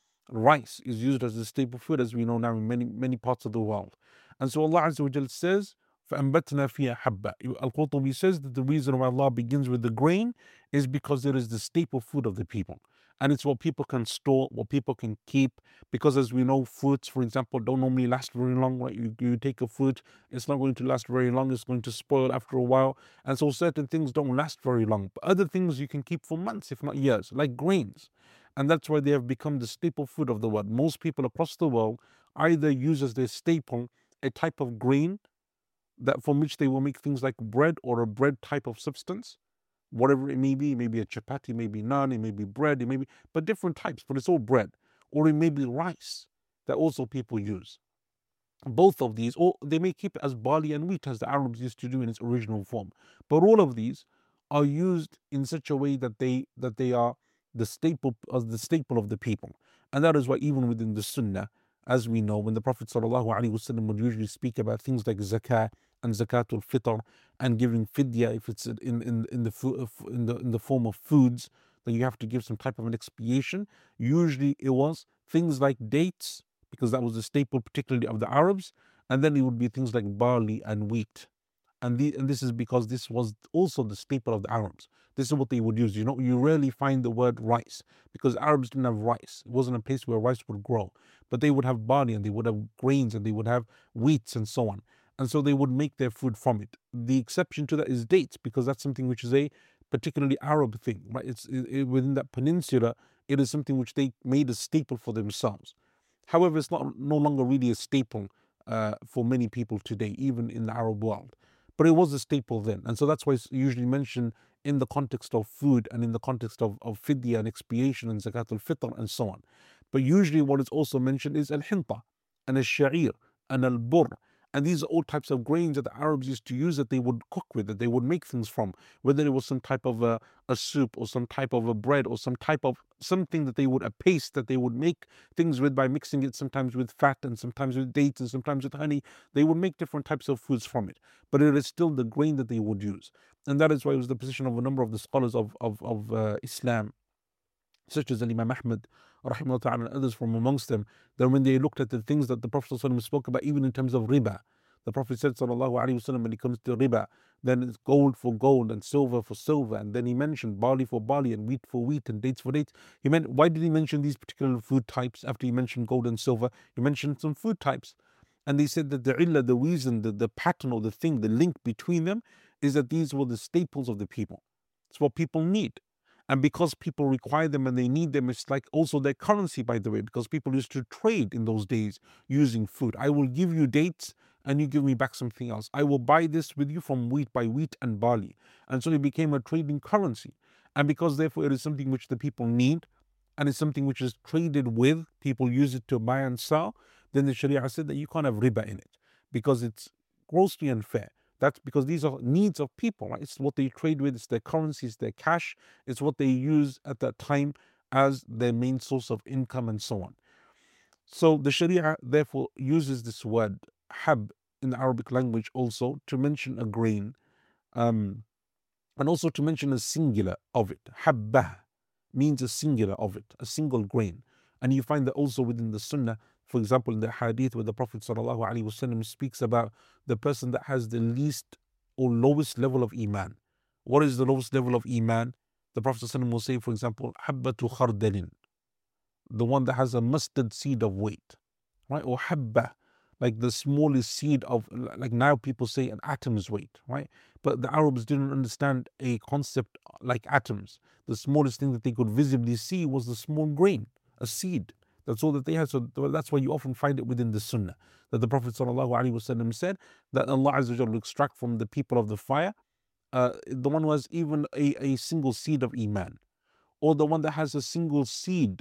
Rice is used as a staple food, as we know now in many parts of the world. And so Allah Azza wa Jal says, فَأَنْبَتْنَا فِيهَا حَبًّا. Al-Qurtubi says that the reason why Allah begins with the grain is because it is the staple food of the people. And it's what people can store, what people can keep. Because as we know, fruits, for example, don't normally last very long. Right? You take a fruit, it's not going to last very long. It's going to spoil after a while. And so certain things don't last very long. But other things you can keep for months, if not years, like grains. And that's why they have become the staple food of the world. Most people across the world either use as their staple a type of grain that from which they will make things like bread or a bread type of substance, whatever it may be a chapati, maybe naan, it may be bread, it may be, but different types, but it's all bread. Or it may be rice that also people use. Both of these, or they may keep it as barley and wheat as the Arabs used to do in its original form. But all of these are used in such a way that they are the staple of the people. And that is why even within the Sunnah, as we know, when the Prophet ﷺ would usually speak about things like zakah and zakatul fitr and giving fidya, if it's in the form of foods, then you have to give some type of an expiation. Usually it was things like dates, because that was a staple particularly of the Arabs, and then it would be things like barley and wheat. And this is because this was also the staple of the Arabs. This is what they would use. You know, you rarely find the word rice, because Arabs didn't have rice. It wasn't a place where rice would grow. But they would have barley, and they would have grains, and they would have wheats and so on. And so they would make their food from it. The exception to that is dates, because that's something which is a particularly Arab thing, right? Within that peninsula, it is something which they made a staple for themselves. However, it's no longer really a staple for many people today, even in the Arab world. But it was a staple then. And so that's why it's usually mentioned in the context of food and in the context of fidya and expiation and zakat al-fitr and so on. But usually what is also mentioned is al-hinta and al-sha'ir and al-burr. And these are all types of grains that the Arabs used to use, that they would cook with, that they would make things from, whether it was some type of a soup or some type of a bread or some type of something that they would, a paste that they would make things with by mixing it sometimes with fat and sometimes with dates and sometimes with honey. They would make different types of foods from it, but it is still the grain that they would use. And that is why it was the position of a number of the scholars of Islam, such as Imam Ahmad rahimahullah and others from amongst them, that when they looked at the things that the Prophet ﷺ spoke about, even in terms of riba, the Prophet said sallallahu alaihi wasallam, when it comes to riba, then it's gold for gold and silver for silver, and then he mentioned barley for barley and wheat for wheat and dates for dates. He meant, why did he mention these particular food types after he mentioned gold and silver? He mentioned some food types, and they said that the illah, the reason, the pattern or the thing, the link between them is that these were the staples of the people. It's what people need. And because people require them and they need them, it's like also their currency, by the way, because people used to trade in those days using food. I will give you dates and you give me back something else. I will buy this with you from wheat by wheat and barley. And so it became a trading currency. And because therefore it is something which the people need and it's something which is traded with, people use it to buy and sell, then the Sharia said that you can't have riba in it because it's grossly unfair. That's because these are needs of people, right? It's what they trade with, it's their currency, it's their cash, it's what they use at that time as their main source of income and so on. So the Sharia therefore uses this word hab in the Arabic language also to mention a grain, and also to mention a singular of it. Habbah means a singular of it, a single grain. And you find that also within the Sunnah, for example, in the hadith where the Prophet ﷺ speaks about the person that has the least or lowest level of Iman. What is the lowest level of Iman? The Prophet ﷺ will say, for example, habbatu khardalin, the one that has a mustard seed of weight, right? Or habba, like the smallest seed of, like now people say an atom's weight, right? But the Arabs didn't understand a concept like atoms. The smallest thing that they could visibly see was the small grain, a seed. That's all that they had. So that's why you often find it within the Sunnah, that the Prophet ﷺ said that Allah Azza wa Jalla will extract from the people of the fire the one who has even a single seed of Iman, or the one that has a single seed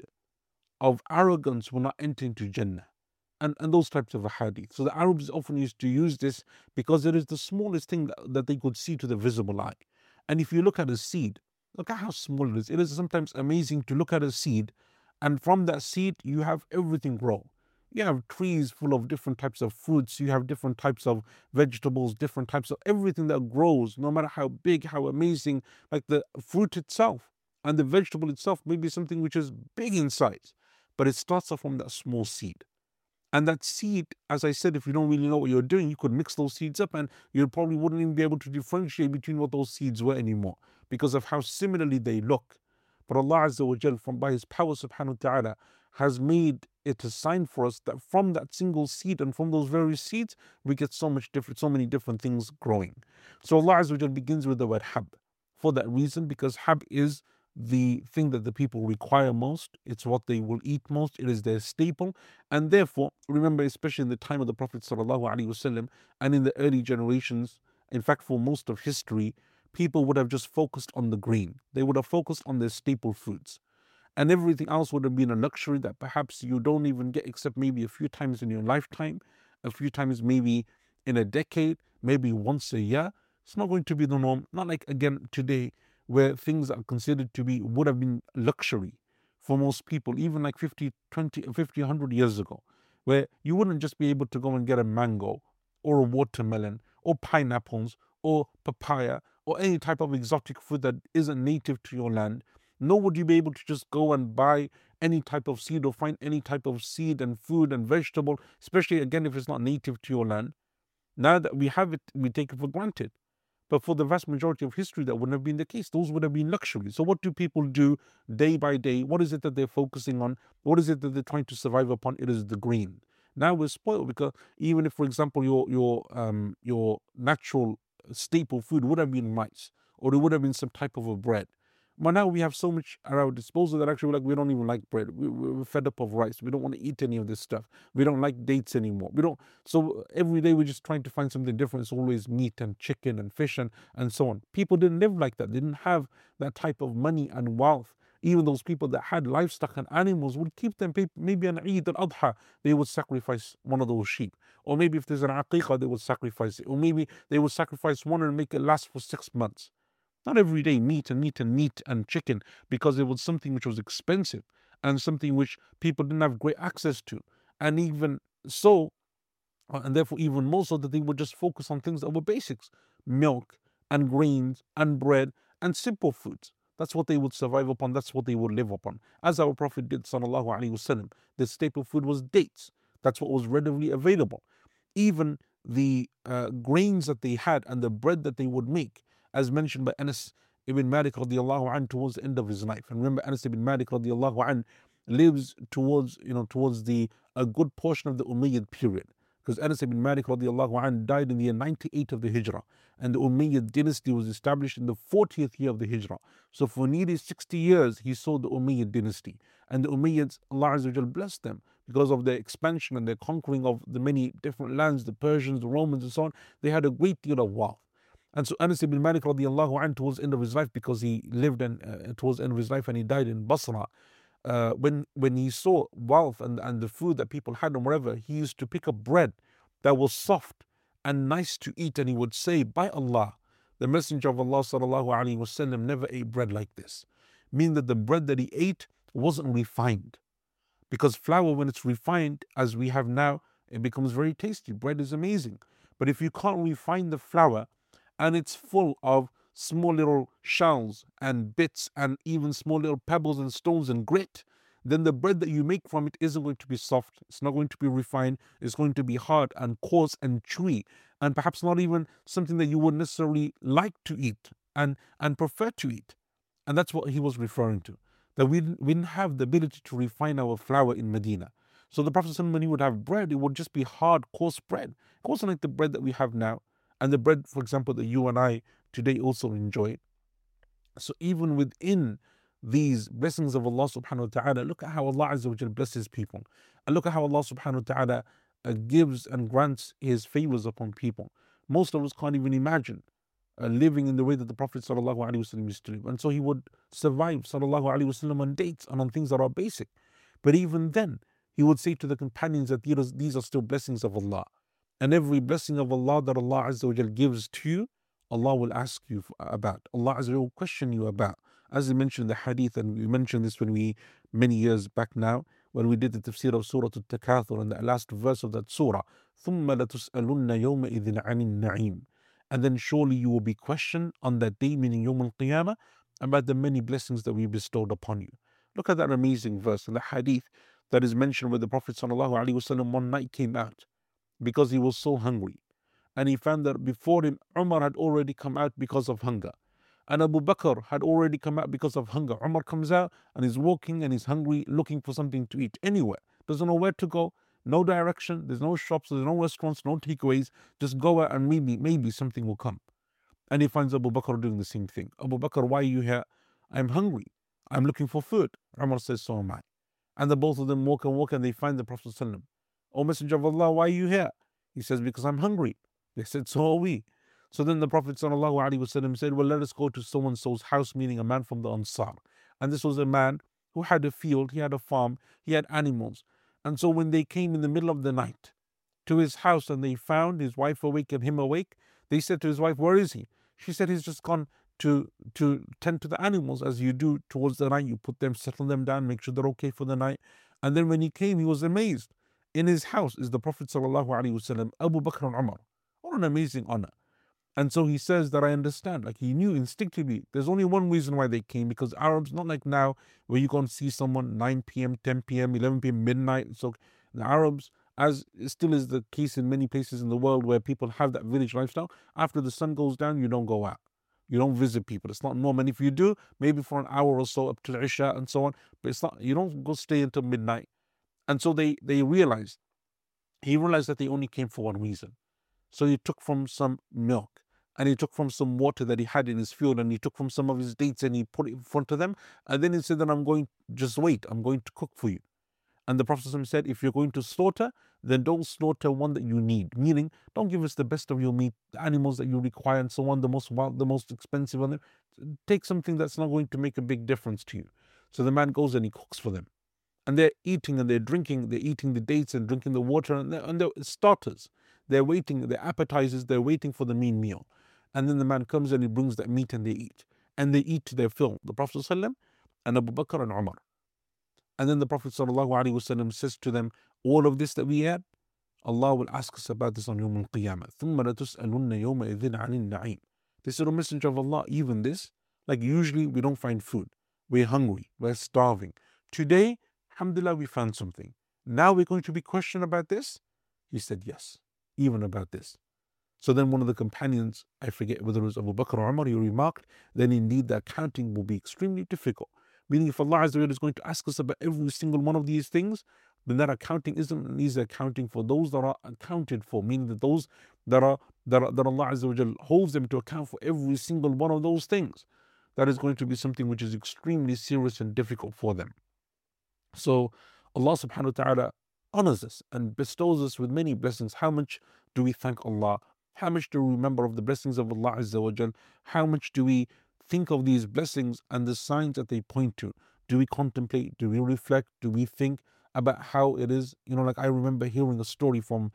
of arrogance will not enter into Jannah. And those types of hadith. So the Arabs often used to use this because it is the smallest thing that they could see to the visible eye. And if you look at a seed, look at how small it is. It is sometimes amazing to look at a seed, and from that seed, you have everything grow. You have trees full of different types of fruits, you have different types of vegetables, different types of everything that grows, no matter how big, how amazing, like the fruit itself and the vegetable itself may be something which is big in size, but it starts off from that small seed. And that seed, as I said, if you don't really know what you're doing, you could mix those seeds up and you probably wouldn't even be able to differentiate between what those seeds were anymore because of how similarly they look. But Allah Azza wa Jal, by His power subhanahu wa ta'ala, has made it a sign for us that from that single seed and from those very seeds, we get so many different things growing. So Allah Azza wa Jal begins with the word hab for that reason, because hab is the thing that the people require most. It's what they will eat most. It is their staple. And therefore, remember, especially in the time of the Prophet ﷺ and in the early generations, in fact, for most of history, people would have just focused on the grain. They would have focused on their staple foods. And everything else would have been a luxury that perhaps you don't even get except maybe a few times in your lifetime, a few times maybe in a decade, maybe once a year. It's not going to be the norm. Not like, again, today, where things are considered to be, would have been luxury for most people, even like 50, 100 years ago. where you wouldn't just be able to go and get a mango or a watermelon or pineapples or papaya or any type of exotic food that isn't native to your land, nor would you be able to just go and buy any type of seed or find any type of seed and food and vegetable, especially again if it's not native to your land. Now that we have it, we take it for granted. But for the vast majority of history, that wouldn't have been the case. Those would have been luxuries. So what do people do day by day? What is it that they're focusing on? What is it that they're trying to survive upon? It is the grain. Now we're spoiled because even if, for example, your natural staple food would have been rice, or it would have been some type of a bread. But now we have so much at our disposal that actually we don't even like bread. We're fed up of rice. We don't want to eat any of this stuff. We don't like dates anymore. We don't. So every day we're just trying to find something different. It's always meat and chicken and fish and so on. People didn't live like that. They didn't have that type of money and wealth. Even those people that had livestock and animals would keep them. Maybe on Eid al-Adha, they would sacrifice one of those sheep. Or maybe if there's an aqiqah, they would sacrifice it. Or maybe they would sacrifice one and make it last for 6 months. Not every day meat and chicken, because it was something which was expensive and something which people didn't have great access to. And even so, and therefore even more so, that they would just focus on things that were basics: milk and grains and bread and simple foods. That's what they would survive upon. That's what they would live upon. As our Prophet did, sallallahu alaihi wasallam, the staple food was dates. That's what was readily available. Even the grains that they had and the bread that they would make, as mentioned by Anas ibn Malik radiallahu anh towards the end of his life. And remember, Anas ibn Malik radiallahu anh lives towards the a good portion of the Umayyad period, because Anas ibn Malik radiallahu anh died in the year 98 of the Hijrah, and the Umayyad dynasty was established in the 40th year of the Hijrah. So for nearly 60 years he saw the Umayyad dynasty, and the Umayyads, Allah Azza wa Jal blessed them because of their expansion and their conquering of the many different lands, the Persians, the Romans and so on. They had a great deal of wealth. And so Anas ibn Malik radiallahu anh, towards the end of his life, because he lived towards the end of his life and he died in Basra, when he saw wealth and the food that people had and whatever, he used to pick up bread that was soft and nice to eat, and he would say, by Allah, the Messenger of Allah sallallahu alaihi wasallam never ate bread like this. Meaning that the bread that he ate wasn't refined. Because flour, when it's refined, as we have now, it becomes very tasty. Bread is amazing. But if you can't refine the flour, and it's full of small little shells and bits and even small little pebbles and stones and grit, then the bread that you make from it isn't going to be soft. It's not going to be refined. It's going to be hard and coarse and chewy, and perhaps not even something that you would necessarily like to eat and prefer to eat. And that's what he was referring to, that we didn't have the ability to refine our flour in Medina. So the Prophet, when he would have bread, it would just be hard, coarse bread. It wasn't like the bread that we have now, and the bread, for example, that you and I today also enjoy. So even within these blessings of Allah subhanahu wa ta'ala, look at how Allah Azza wa Jal blesses people. And look at how Allah subhanahu wa ta'ala gives and grants His favors upon people. Most of us can't even imagine living in the way that the Prophet sallallahu alaihi wasallam used to live. And so he would survive sallallahu alaihi wasallam on dates and on things that are basic. But even then, he would say to the companions that these are still blessings of Allah. And every blessing of Allah that Allah Azza wa Jal gives to you, Allah will ask you about. Allah Azza wa Jal will question you about. As he mentioned in the hadith, and we mentioned this many years back now, when we did the tafsir of Surah Al-Takathur, and the last verse of that surah, ثُمَّ لَتُسْأَلُنَّ يَوْمَئِذٍ عَنِ النَّعِيمِ. And then surely you will be questioned on that day, meaning Yawm al-Qiyamah, about the many blessings that we bestowed upon you. Look at that amazing verse in the hadith that is mentioned where the Prophet ﷺ one night came out because he was so hungry. And he found that before him, Umar had already come out because of hunger. And Abu Bakr had already come out because of hunger. Umar comes out and he's walking and he's hungry, looking for something to eat anywhere. Doesn't know where to go, no direction, there's no shops, there's no restaurants, no takeaways. Just go out and maybe something will come. And he finds Abu Bakr doing the same thing. Abu Bakr, why are you here? I'm hungry. I'm looking for food. Umar says, so am I. And the both of them walk and they find the Prophet ﷺ. O Messenger of Allah, why are you here? He says, because I'm hungry. They said, so are we. So then the Prophet ﷺ said, well, let us go to so-and-so's house, meaning a man from the Ansar. And this was a man who had a field, he had a farm, he had animals. And so when they came in the middle of the night to his house and they found his wife awake and him awake, they said to his wife, where is he? She said, he's just gone to tend to the animals, as you do towards the night. You put them, settle them down, make sure they're okay for the night. And then when he came, he was amazed. In his house is the Prophet sallallahu alaihi wasallam, Abu Bakr and Umar. What an amazing honor. And so he says that I understand, like he knew instinctively, there's only one reason why they came, because Arabs, not like now, where you go and see someone 9 p.m., 10 p.m., 11 p.m., midnight. So the Arabs, as still is the case in many places in the world where people have that village lifestyle, after the sun goes down, you don't go out. You don't visit people. It's not normal. And if you do, maybe for an hour or so up to Isha and so on, but it's not, you don't go stay until midnight. And so he realized that they only came for one reason. So he took from some milk, and he took from some water that he had in his field, and he took from some of his dates, and he put it in front of them. And then he said that I'm going to cook for you. And the Prophet said, if you're going to slaughter, then don't slaughter one that you need. Meaning, don't give us the best of your meat, the animals that you require, and so on, the most wild, the most expensive on them. Take something that's not going to make a big difference to you. So the man goes and he cooks for them. And they're eating and they're drinking, they're eating the dates and drinking the water, and they're starters. They're waiting, they're appetizers, they're waiting for the main meal. And then the man comes and he brings that meat and they eat. And they eat to their fill. The Prophet ﷺ and Abu Bakr and Umar. And then the Prophet ﷺ says to them, all of this that we had, Allah will ask us about this on Yawm al-Qiyamah. ثُمَّ لَتُسْأَلُنَّ يَوْمَئِذٍ عَنِ النَّعِيمِ. They said, O Messenger of Allah, even this, like usually we don't find food. We're hungry, we're starving. Today, alhamdulillah, we found something. Now we're going to be questioned about this? He said, yes, even about this. So then one of the companions, I forget whether it was Abu Bakr or Umar, he remarked, then indeed the accounting will be extremely difficult. Meaning if Allah Azza wa Jalla is going to ask us about every single one of these things, then that accounting isn't an easy accounting for those that are accounted for, meaning that those that Allah Azza wa Jalla holds them to account for every single one of those things. That is going to be something which is extremely serious and difficult for them. So Allah subhanahu wa ta'ala honors us and bestows us with many blessings. How much do we thank Allah? How much do we remember of the blessings of Allah Azza wa Jal? How much do we think of these blessings and the signs that they point to? Do we contemplate? Do we reflect? Do we think about how it is? Like I remember hearing a story from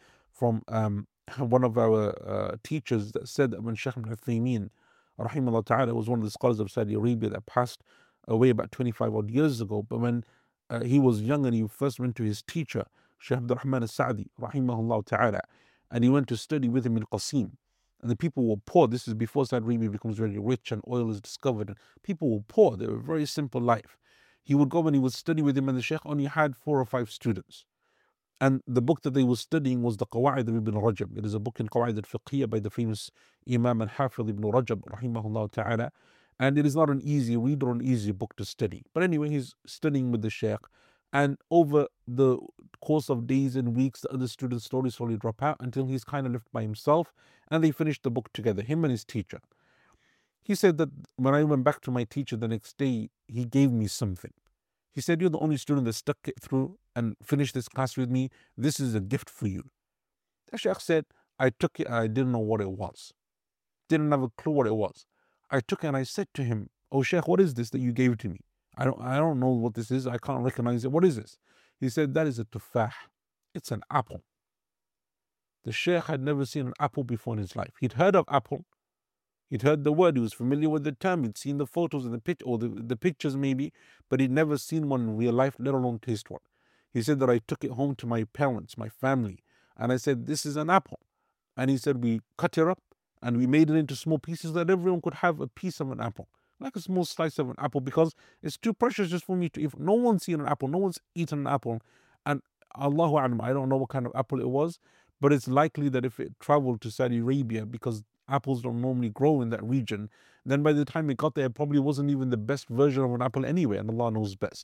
one of our teachers that said that when Shaykh Ibn Uthaymeen, rahimahullah ta'ala, was one of the scholars of Saudi Arabia that passed away about 25 odd years ago, but when he was young and he first went to his teacher, Shaykh Abdul Rahman al-Sa'di, rahimahullah ta'ala, and he went to study with him in Qasim. And the people were poor. This is before Saudi Arabia becomes very rich and oil is discovered. And people were poor. They were a very simple life. He would go and he would study with him, and the Shaykh only had 4 or 5 students. And the book that they were studying was the Qawa'id of Ibn Rajab. It is a book in Qawa'id al-Fiqhiyya by the famous Imam al-Hafiz Ibn Rajab, rahimahullah ta'ala. And it is not an easy read or an easy book to study. But anyway, he's studying with the Shaykh. And over the course of days and weeks, the other students slowly drop out until he's kind of left by himself. And they finished the book together, him and his teacher. He said that when I went back to my teacher the next day, he gave me something. He said, you're the only student that stuck it through and finished this class with me. This is a gift for you. The Shaykh said, I took it and I didn't know what it was. Didn't have a clue what it was. I took it and I said to him, oh Shaykh, what is this that you gave to me? I don't know what this is. I can't recognize it. What is this? He said, that is a tufah. It's an apple. The Shaykh had never seen an apple before in his life. He'd heard of apple. He'd heard the word. He was familiar with the term. He'd seen the photos and the pictures maybe, but he'd never seen one in real life, let alone taste one. He said that I took it home to my parents, my family, and I said, this is an apple. And he said, we cut it up and we made it into small pieces that everyone could have a piece of an apple. Like a small slice of an apple, because it's too precious just for me to eat. No one's seen an apple. No one's eaten an apple. And Allahu A'lam, I don't know what kind of apple it was, but it's likely that if it traveled to Saudi Arabia, because apples don't normally grow in that region, then by the time it got there, it probably wasn't even the best version of an apple anyway, and Allah knows best.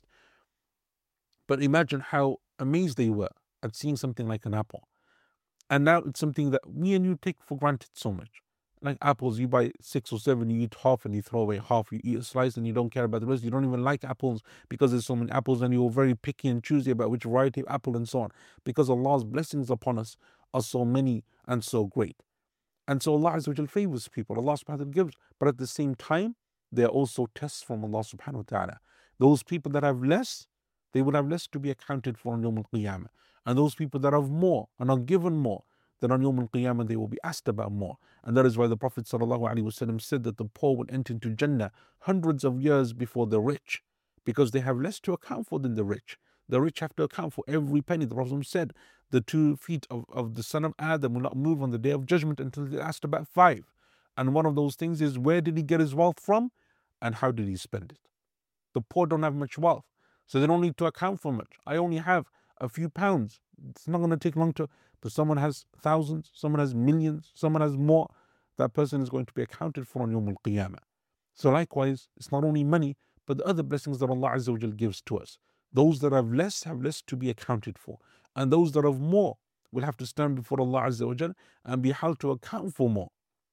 But imagine how amazed they were at seeing something like an apple. And now it's something that me and you take for granted so much. Like apples, you buy 6 or 7, you eat half and you throw away half. You eat a slice and you don't care about the rest. You don't even like apples because there's so many apples, and you're very picky and choosy about which variety of apple and so on. Because Allah's blessings upon us are so many and so great. And so Allah Azza wa Jal favors people. Allah subhanahu wa ta'ala gives. But at the same time, there are also tests from Allah subhanahu wa ta'ala. Those people that have less, they will have less to be accounted for on Yawm al-Qiyamah. And those people that have more and are given more, then on Yawm al-Qiyamah they will be asked about more. And that is why the Prophet ﷺ said that the poor will enter into Jannah hundreds of years before the rich, because they have less to account for than the rich. The rich have to account for every penny. The Prophet said, the 2 feet of the son of Adam will not move on the day of judgment until they're asked about 5. And one of those things is, where did he get his wealth from and how did he spend it? The poor don't have much wealth, so they don't need to account for much. I only have a few pounds. It's not going to take long to, but someone has thousands, someone has millions, someone has more. That person is going to be accounted for on Yawm al-Qiyamah. So likewise, it's not only money, but the other blessings that Allah Azza wa Jal gives to us. Those that have less to be accounted for. And those that have more will have to stand before Allah Azza wa Jal and be held to account for more.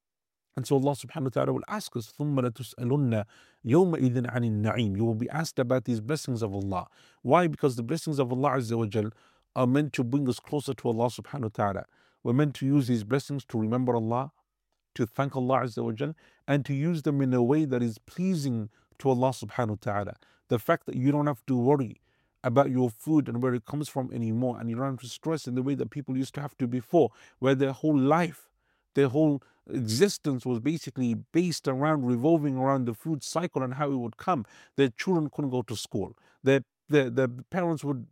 And so Allah subhanahu wa ta'ala will ask us, ثُمَّ لَتُسْأَلُنَّ يَوْمَئِذٍ عَنِ النَّعِيمِ. You will be asked about these blessings of Allah. Why? Because the blessings of Allah Azza wa Jal are meant to bring us closer to Allah subhanahu wa ta'ala. We're meant to use these blessings to remember Allah, to thank Allah Azza wa Jal, and to use them in a way that is pleasing to Allah subhanahu wa ta'ala. The fact that you don't have to worry about your food and where it comes from anymore, and you don't have to stress in the way that people used to have to before, where their whole life, their whole existence was basically based around revolving around the food cycle and how it would come. Their children couldn't go to school. Their parents would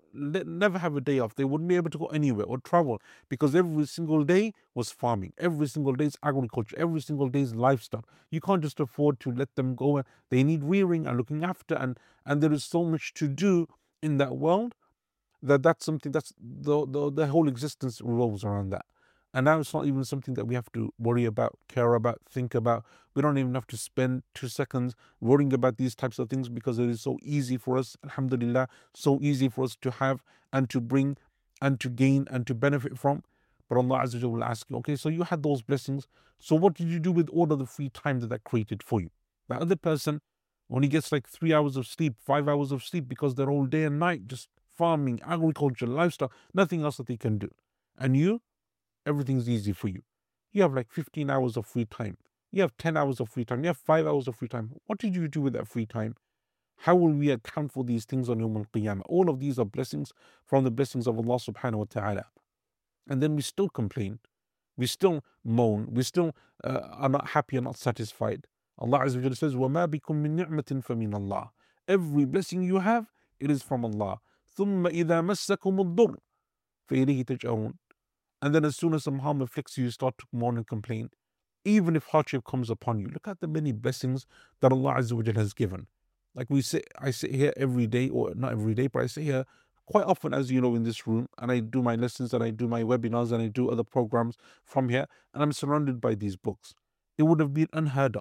never have a day off. They wouldn't be able to go anywhere or travel because every single day was farming. Every single day is agriculture. Every single day is livestock. You can't just afford to let them go. They need rearing and looking after, and there is so much to do in that world that's something that's the whole existence revolves around that. And now it's not even something that we have to worry about, care about, think about. We don't even have to spend 2 seconds worrying about these types of things because it is so easy for us, alhamdulillah, so easy for us to have and to bring and to gain and to benefit from. But Allah Azza wa Jalla will ask you, okay, so you had those blessings, so what did you do with all of the free time that created for you? That other person only gets like 3 hours of sleep, 5 hours of sleep because they're all day and night just farming, agriculture, livestock, nothing else that they can do. And you, everything's easy for you. You have like 15 hours of free time. You have 10 hours of free time. You have 5 hours of free time. What did you do with that free time? How will we account for these things on Yawm al-Qiyamah? All of these are blessings from the blessings of Allah subhanahu wa ta'ala. And then we still complain. We still moan. We still are not happy and not satisfied. Allah Azza wa Jalla says, وَمَا بِكُم مِّن نِعْمَةٍ فَمِنَ اللَّهِ. Every blessing you have, it is from Allah. ثُمَّ إِذَا مَسَّكُمُ الضُّرُّ فَإِلَيْهِ تَجْأَرُونَ. And then as soon as some harm afflicts you, you start to mourn and complain. Even if hardship comes upon you, look at the many blessings that Allah Azza wa Jalla has given. Like I sit here every day, or not every day, but I sit here quite often, as you know, in this room, and I do my lessons and I do my webinars and I do other programs from here, and I'm surrounded by these books. It would have been unheard of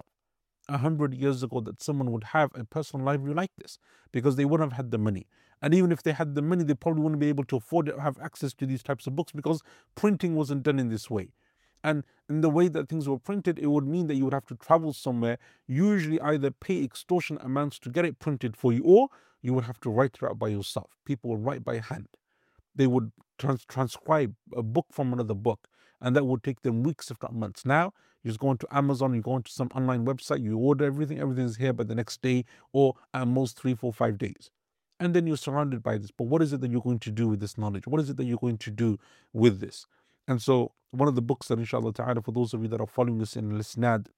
100 years ago that someone would have a personal library like this because they wouldn't have had the money. And even if they had the money, they probably wouldn't be able to afford it or have access to these types of books because printing wasn't done in this way. And in the way that things were printed, it would mean that you would have to travel somewhere, usually either pay extortion amounts to get it printed for you, or you would have to write it out by yourself. People would write by hand. They would transcribe a book from another book, and that would take them weeks, if not months. Now, you just go into Amazon, you go into some online website, you order everything's here by the next day, or at most 3, 4, 5 days. And then you're surrounded by this. But what is it that you're going to do with this knowledge? What is it that you're going to do with this? And so, one of the books that, inshallah ta'ala, for those of you that are following us in Lisnad,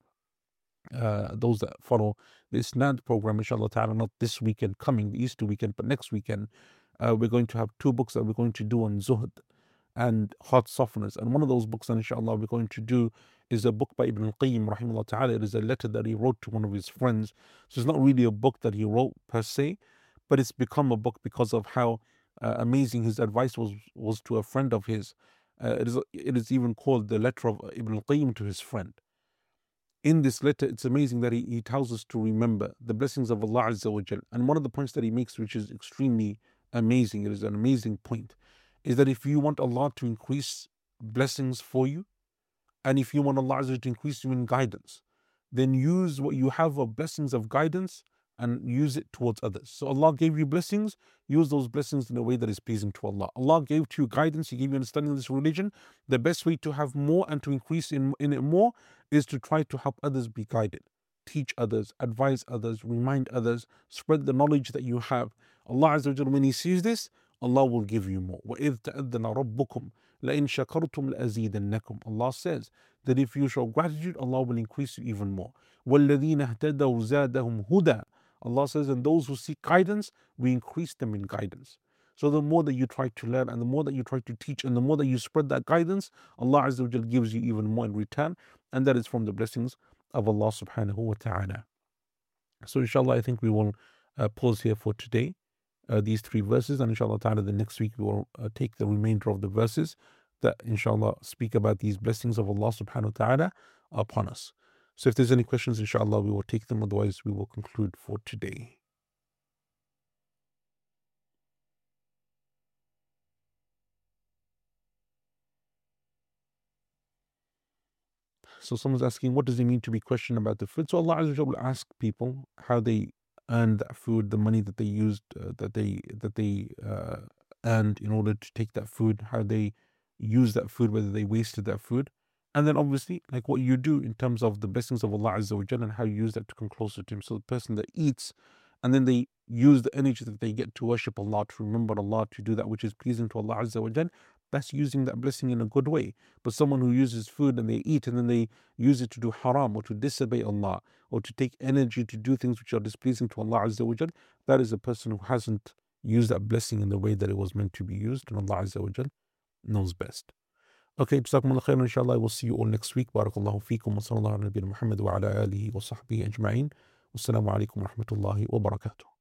those that follow the Isnad program, inshallah ta'ala, not this weekend coming, the Easter weekend, but next weekend, we're going to have 2 books that we're going to do on Zuhd and heart softeners. And one of those books that, inshallah, we're going to do is a book by Ibn al-Qayyim, rahimahullah ta'ala. It is a letter that he wrote to one of his friends. So it's not really a book that he wrote per se, but it's become a book because of how amazing his advice was to a friend of his. It is even called the letter of Ibn al-Qayyim to his friend. In this letter, it's amazing that he tells us to remember the blessings of Allah Azza wa Jal. And one of the points that he makes, which is extremely amazing, it is an amazing point, is that if you want Allah to increase blessings for you, and if you want Allah Azza wa Jal to increase you in guidance, then use what you have of blessings of guidance and use it towards others. So Allah gave you blessings, use those blessings in a way that is pleasing to Allah. Allah gave to you guidance, He gave you understanding of this religion. The best way to have more and to increase in it more is to try to help others be guided. Teach others, advise others, remind others, spread the knowledge that you have. Allah Azza wa Jalla, when He sees this, Allah will give you more. وَإِذْ تَأَذَّنَ رَبُّكُمْ لَإِن شَكَرْتُمْ لَأَزِيدَنَّكُمْ. Allah says that if you show gratitude, Allah will increase you even more. وَالَّذِينَ اهْتَدَوْا زَادَهُمْ هُدًى. Allah says, and those who seek guidance, we increase them in guidance. So the more that you try to learn and the more that you try to teach and the more that you spread that guidance, Allah Azza wa Jal gives you even more in return. And that is from the blessings of Allah subhanahu wa ta'ala. So inshallah, I think we will pause here for today, these 3 verses, and inshallah ta'ala the next week we will take the remainder of the verses that inshallah speak about these blessings of Allah subhanahu wa ta'ala upon us. So if there's any questions, inshallah, we will take them. Otherwise, we will conclude for today. So someone's asking, what does it mean to be questioned about the food? So Allah Azza wa Jalla will ask people how they earned that food, the money that they used, that they earned in order to take that food, how they used that food, whether they wasted that food. And then obviously, like what you do in terms of the blessings of Allah Azza wa Jalla and how you use that to come closer to Him. So the person that eats and then they use the energy that they get to worship Allah, to remember Allah, to do that which is pleasing to Allah Azza wa Jalla, that's using that blessing in a good way. But someone who uses food and they eat and then they use it to do haram or to disobey Allah or to take energy to do things which are displeasing to Allah Azza wa Jal, that is a person who hasn't used that blessing in the way that it was meant to be used, and Allah Azza wa Jal knows best. Okay, Jazakumullah khairan, inshallah. I will see you all next week. Barakallahu feekum wa sallallahu ala nabiyyina Muhammad wa ala alihi wa sahbihi ajma'in. Wassalamu alaikum wa rahmatullahi wa barakatuh.